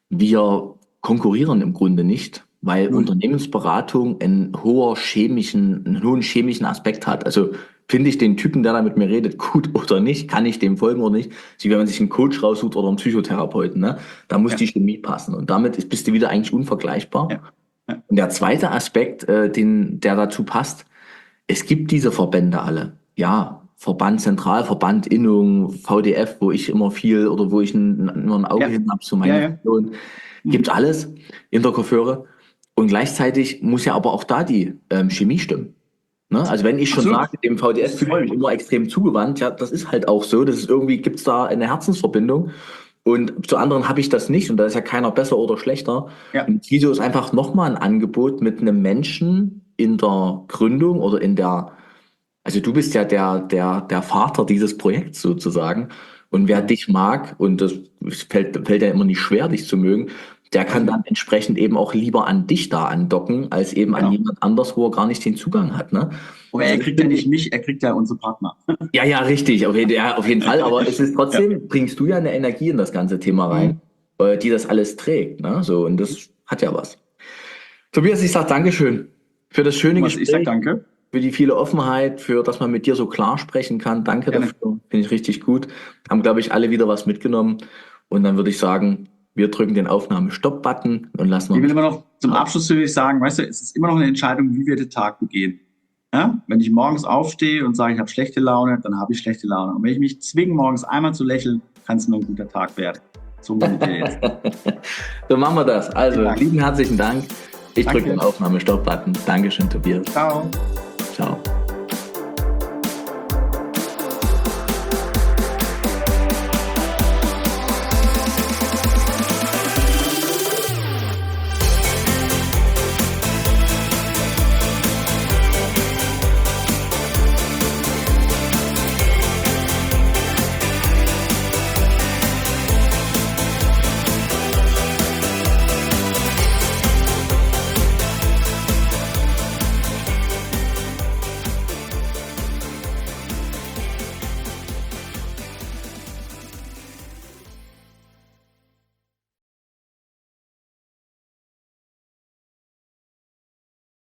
Speaker 1: Wir konkurrieren im Grunde nicht, weil
Speaker 2: Null.
Speaker 1: Unternehmensberatung einen hoher chemischen, einen hohen chemischen Aspekt hat. Also finde ich den Typen, der da mit mir redet, gut oder nicht, kann ich dem folgen oder nicht, wie wenn man sich einen Coach raussucht oder einen Psychotherapeuten, ne? Da muss
Speaker 2: Ja,
Speaker 1: die Chemie passen und damit ist, bist du wieder eigentlich unvergleichbar.
Speaker 2: ja, ja,
Speaker 1: Und der zweite Aspekt, äh, den, der dazu passt, es gibt diese Verbände alle. Ja, Verband Zentral, Verband Innung, V D F, wo ich immer viel oder wo ich ein, immer ein Auge
Speaker 2: ja,
Speaker 1: hin habe zu
Speaker 2: ja,
Speaker 1: meiner
Speaker 2: ja.
Speaker 1: Region. Gibt
Speaker 2: Mhm.
Speaker 1: alles in der Coiffeure. Und gleichzeitig muss ja aber auch da die ähm, Chemie stimmen. Ne? Also wenn ich schon
Speaker 2: Absolut.
Speaker 1: sage, dem V D F
Speaker 2: Ist,
Speaker 1: fühle ich mich immer extrem zugewandt, ja, das ist halt auch so. Das ist irgendwie, gibt's da eine Herzensverbindung. Und zu anderen habe ich das nicht und da ist ja keiner besser oder schlechter.
Speaker 2: ja,
Speaker 1: Und Kiso ist einfach nochmal ein Angebot mit einem Menschen in der Gründung oder in der, also du bist ja der, der, der Vater dieses Projekts sozusagen. Und wer
Speaker 2: ja,
Speaker 1: dich mag, und das fällt, fällt ja immer nicht schwer, dich zu mögen, der
Speaker 2: weiß
Speaker 1: kann
Speaker 2: ich.
Speaker 1: dann entsprechend eben auch lieber an dich da andocken, als eben an
Speaker 2: Genau.
Speaker 1: jemand anders, wo er gar nicht den Zugang hat, ne?
Speaker 2: Aber
Speaker 1: Also
Speaker 2: er
Speaker 1: das
Speaker 2: kriegt ja
Speaker 1: finde
Speaker 2: nicht
Speaker 1: ich,
Speaker 2: mich, er kriegt ja unsere Partner.
Speaker 1: ja, ja, richtig, auf jeden, ja, auf jeden Fall, aber es ist
Speaker 2: Ja.
Speaker 1: trotzdem, bringst du ja eine Energie in das ganze Thema rein,
Speaker 2: Mhm.
Speaker 1: äh, die das alles trägt, ne? So, und das hat ja was. Tobias, ich sag Dankeschön für das schöne
Speaker 2: Thomas, ich sag
Speaker 1: Gespräch,
Speaker 2: danke.
Speaker 1: für die viele Offenheit, für dass man mit dir so klar sprechen kann. Danke
Speaker 2: Gerne.
Speaker 1: dafür, finde ich richtig gut. Haben, glaube ich, alle wieder was mitgenommen. Und dann würde ich sagen, wir drücken den Aufnahme-Stopp-Button und lassen
Speaker 2: Ich will
Speaker 1: uns
Speaker 2: immer noch zum
Speaker 1: auf.
Speaker 2: Abschluss will ich sagen, weißt du, es ist immer noch eine Entscheidung, wie wir den Tag begehen. Ja? Wenn ich morgens aufstehe und sage, ich habe schlechte Laune, dann habe ich schlechte Laune. Und wenn ich mich zwinge, morgens einmal zu lächeln, kann es nur ein guter Tag werden. So bin ich jetzt.
Speaker 1: So machen wir das. Also,
Speaker 2: Dank.
Speaker 1: lieben herzlichen Dank. Ich
Speaker 2: Danke.
Speaker 1: drücke den Aufnahme-Stopp-Button. Dankeschön, Tobias.
Speaker 2: Ciao.
Speaker 1: Ciao.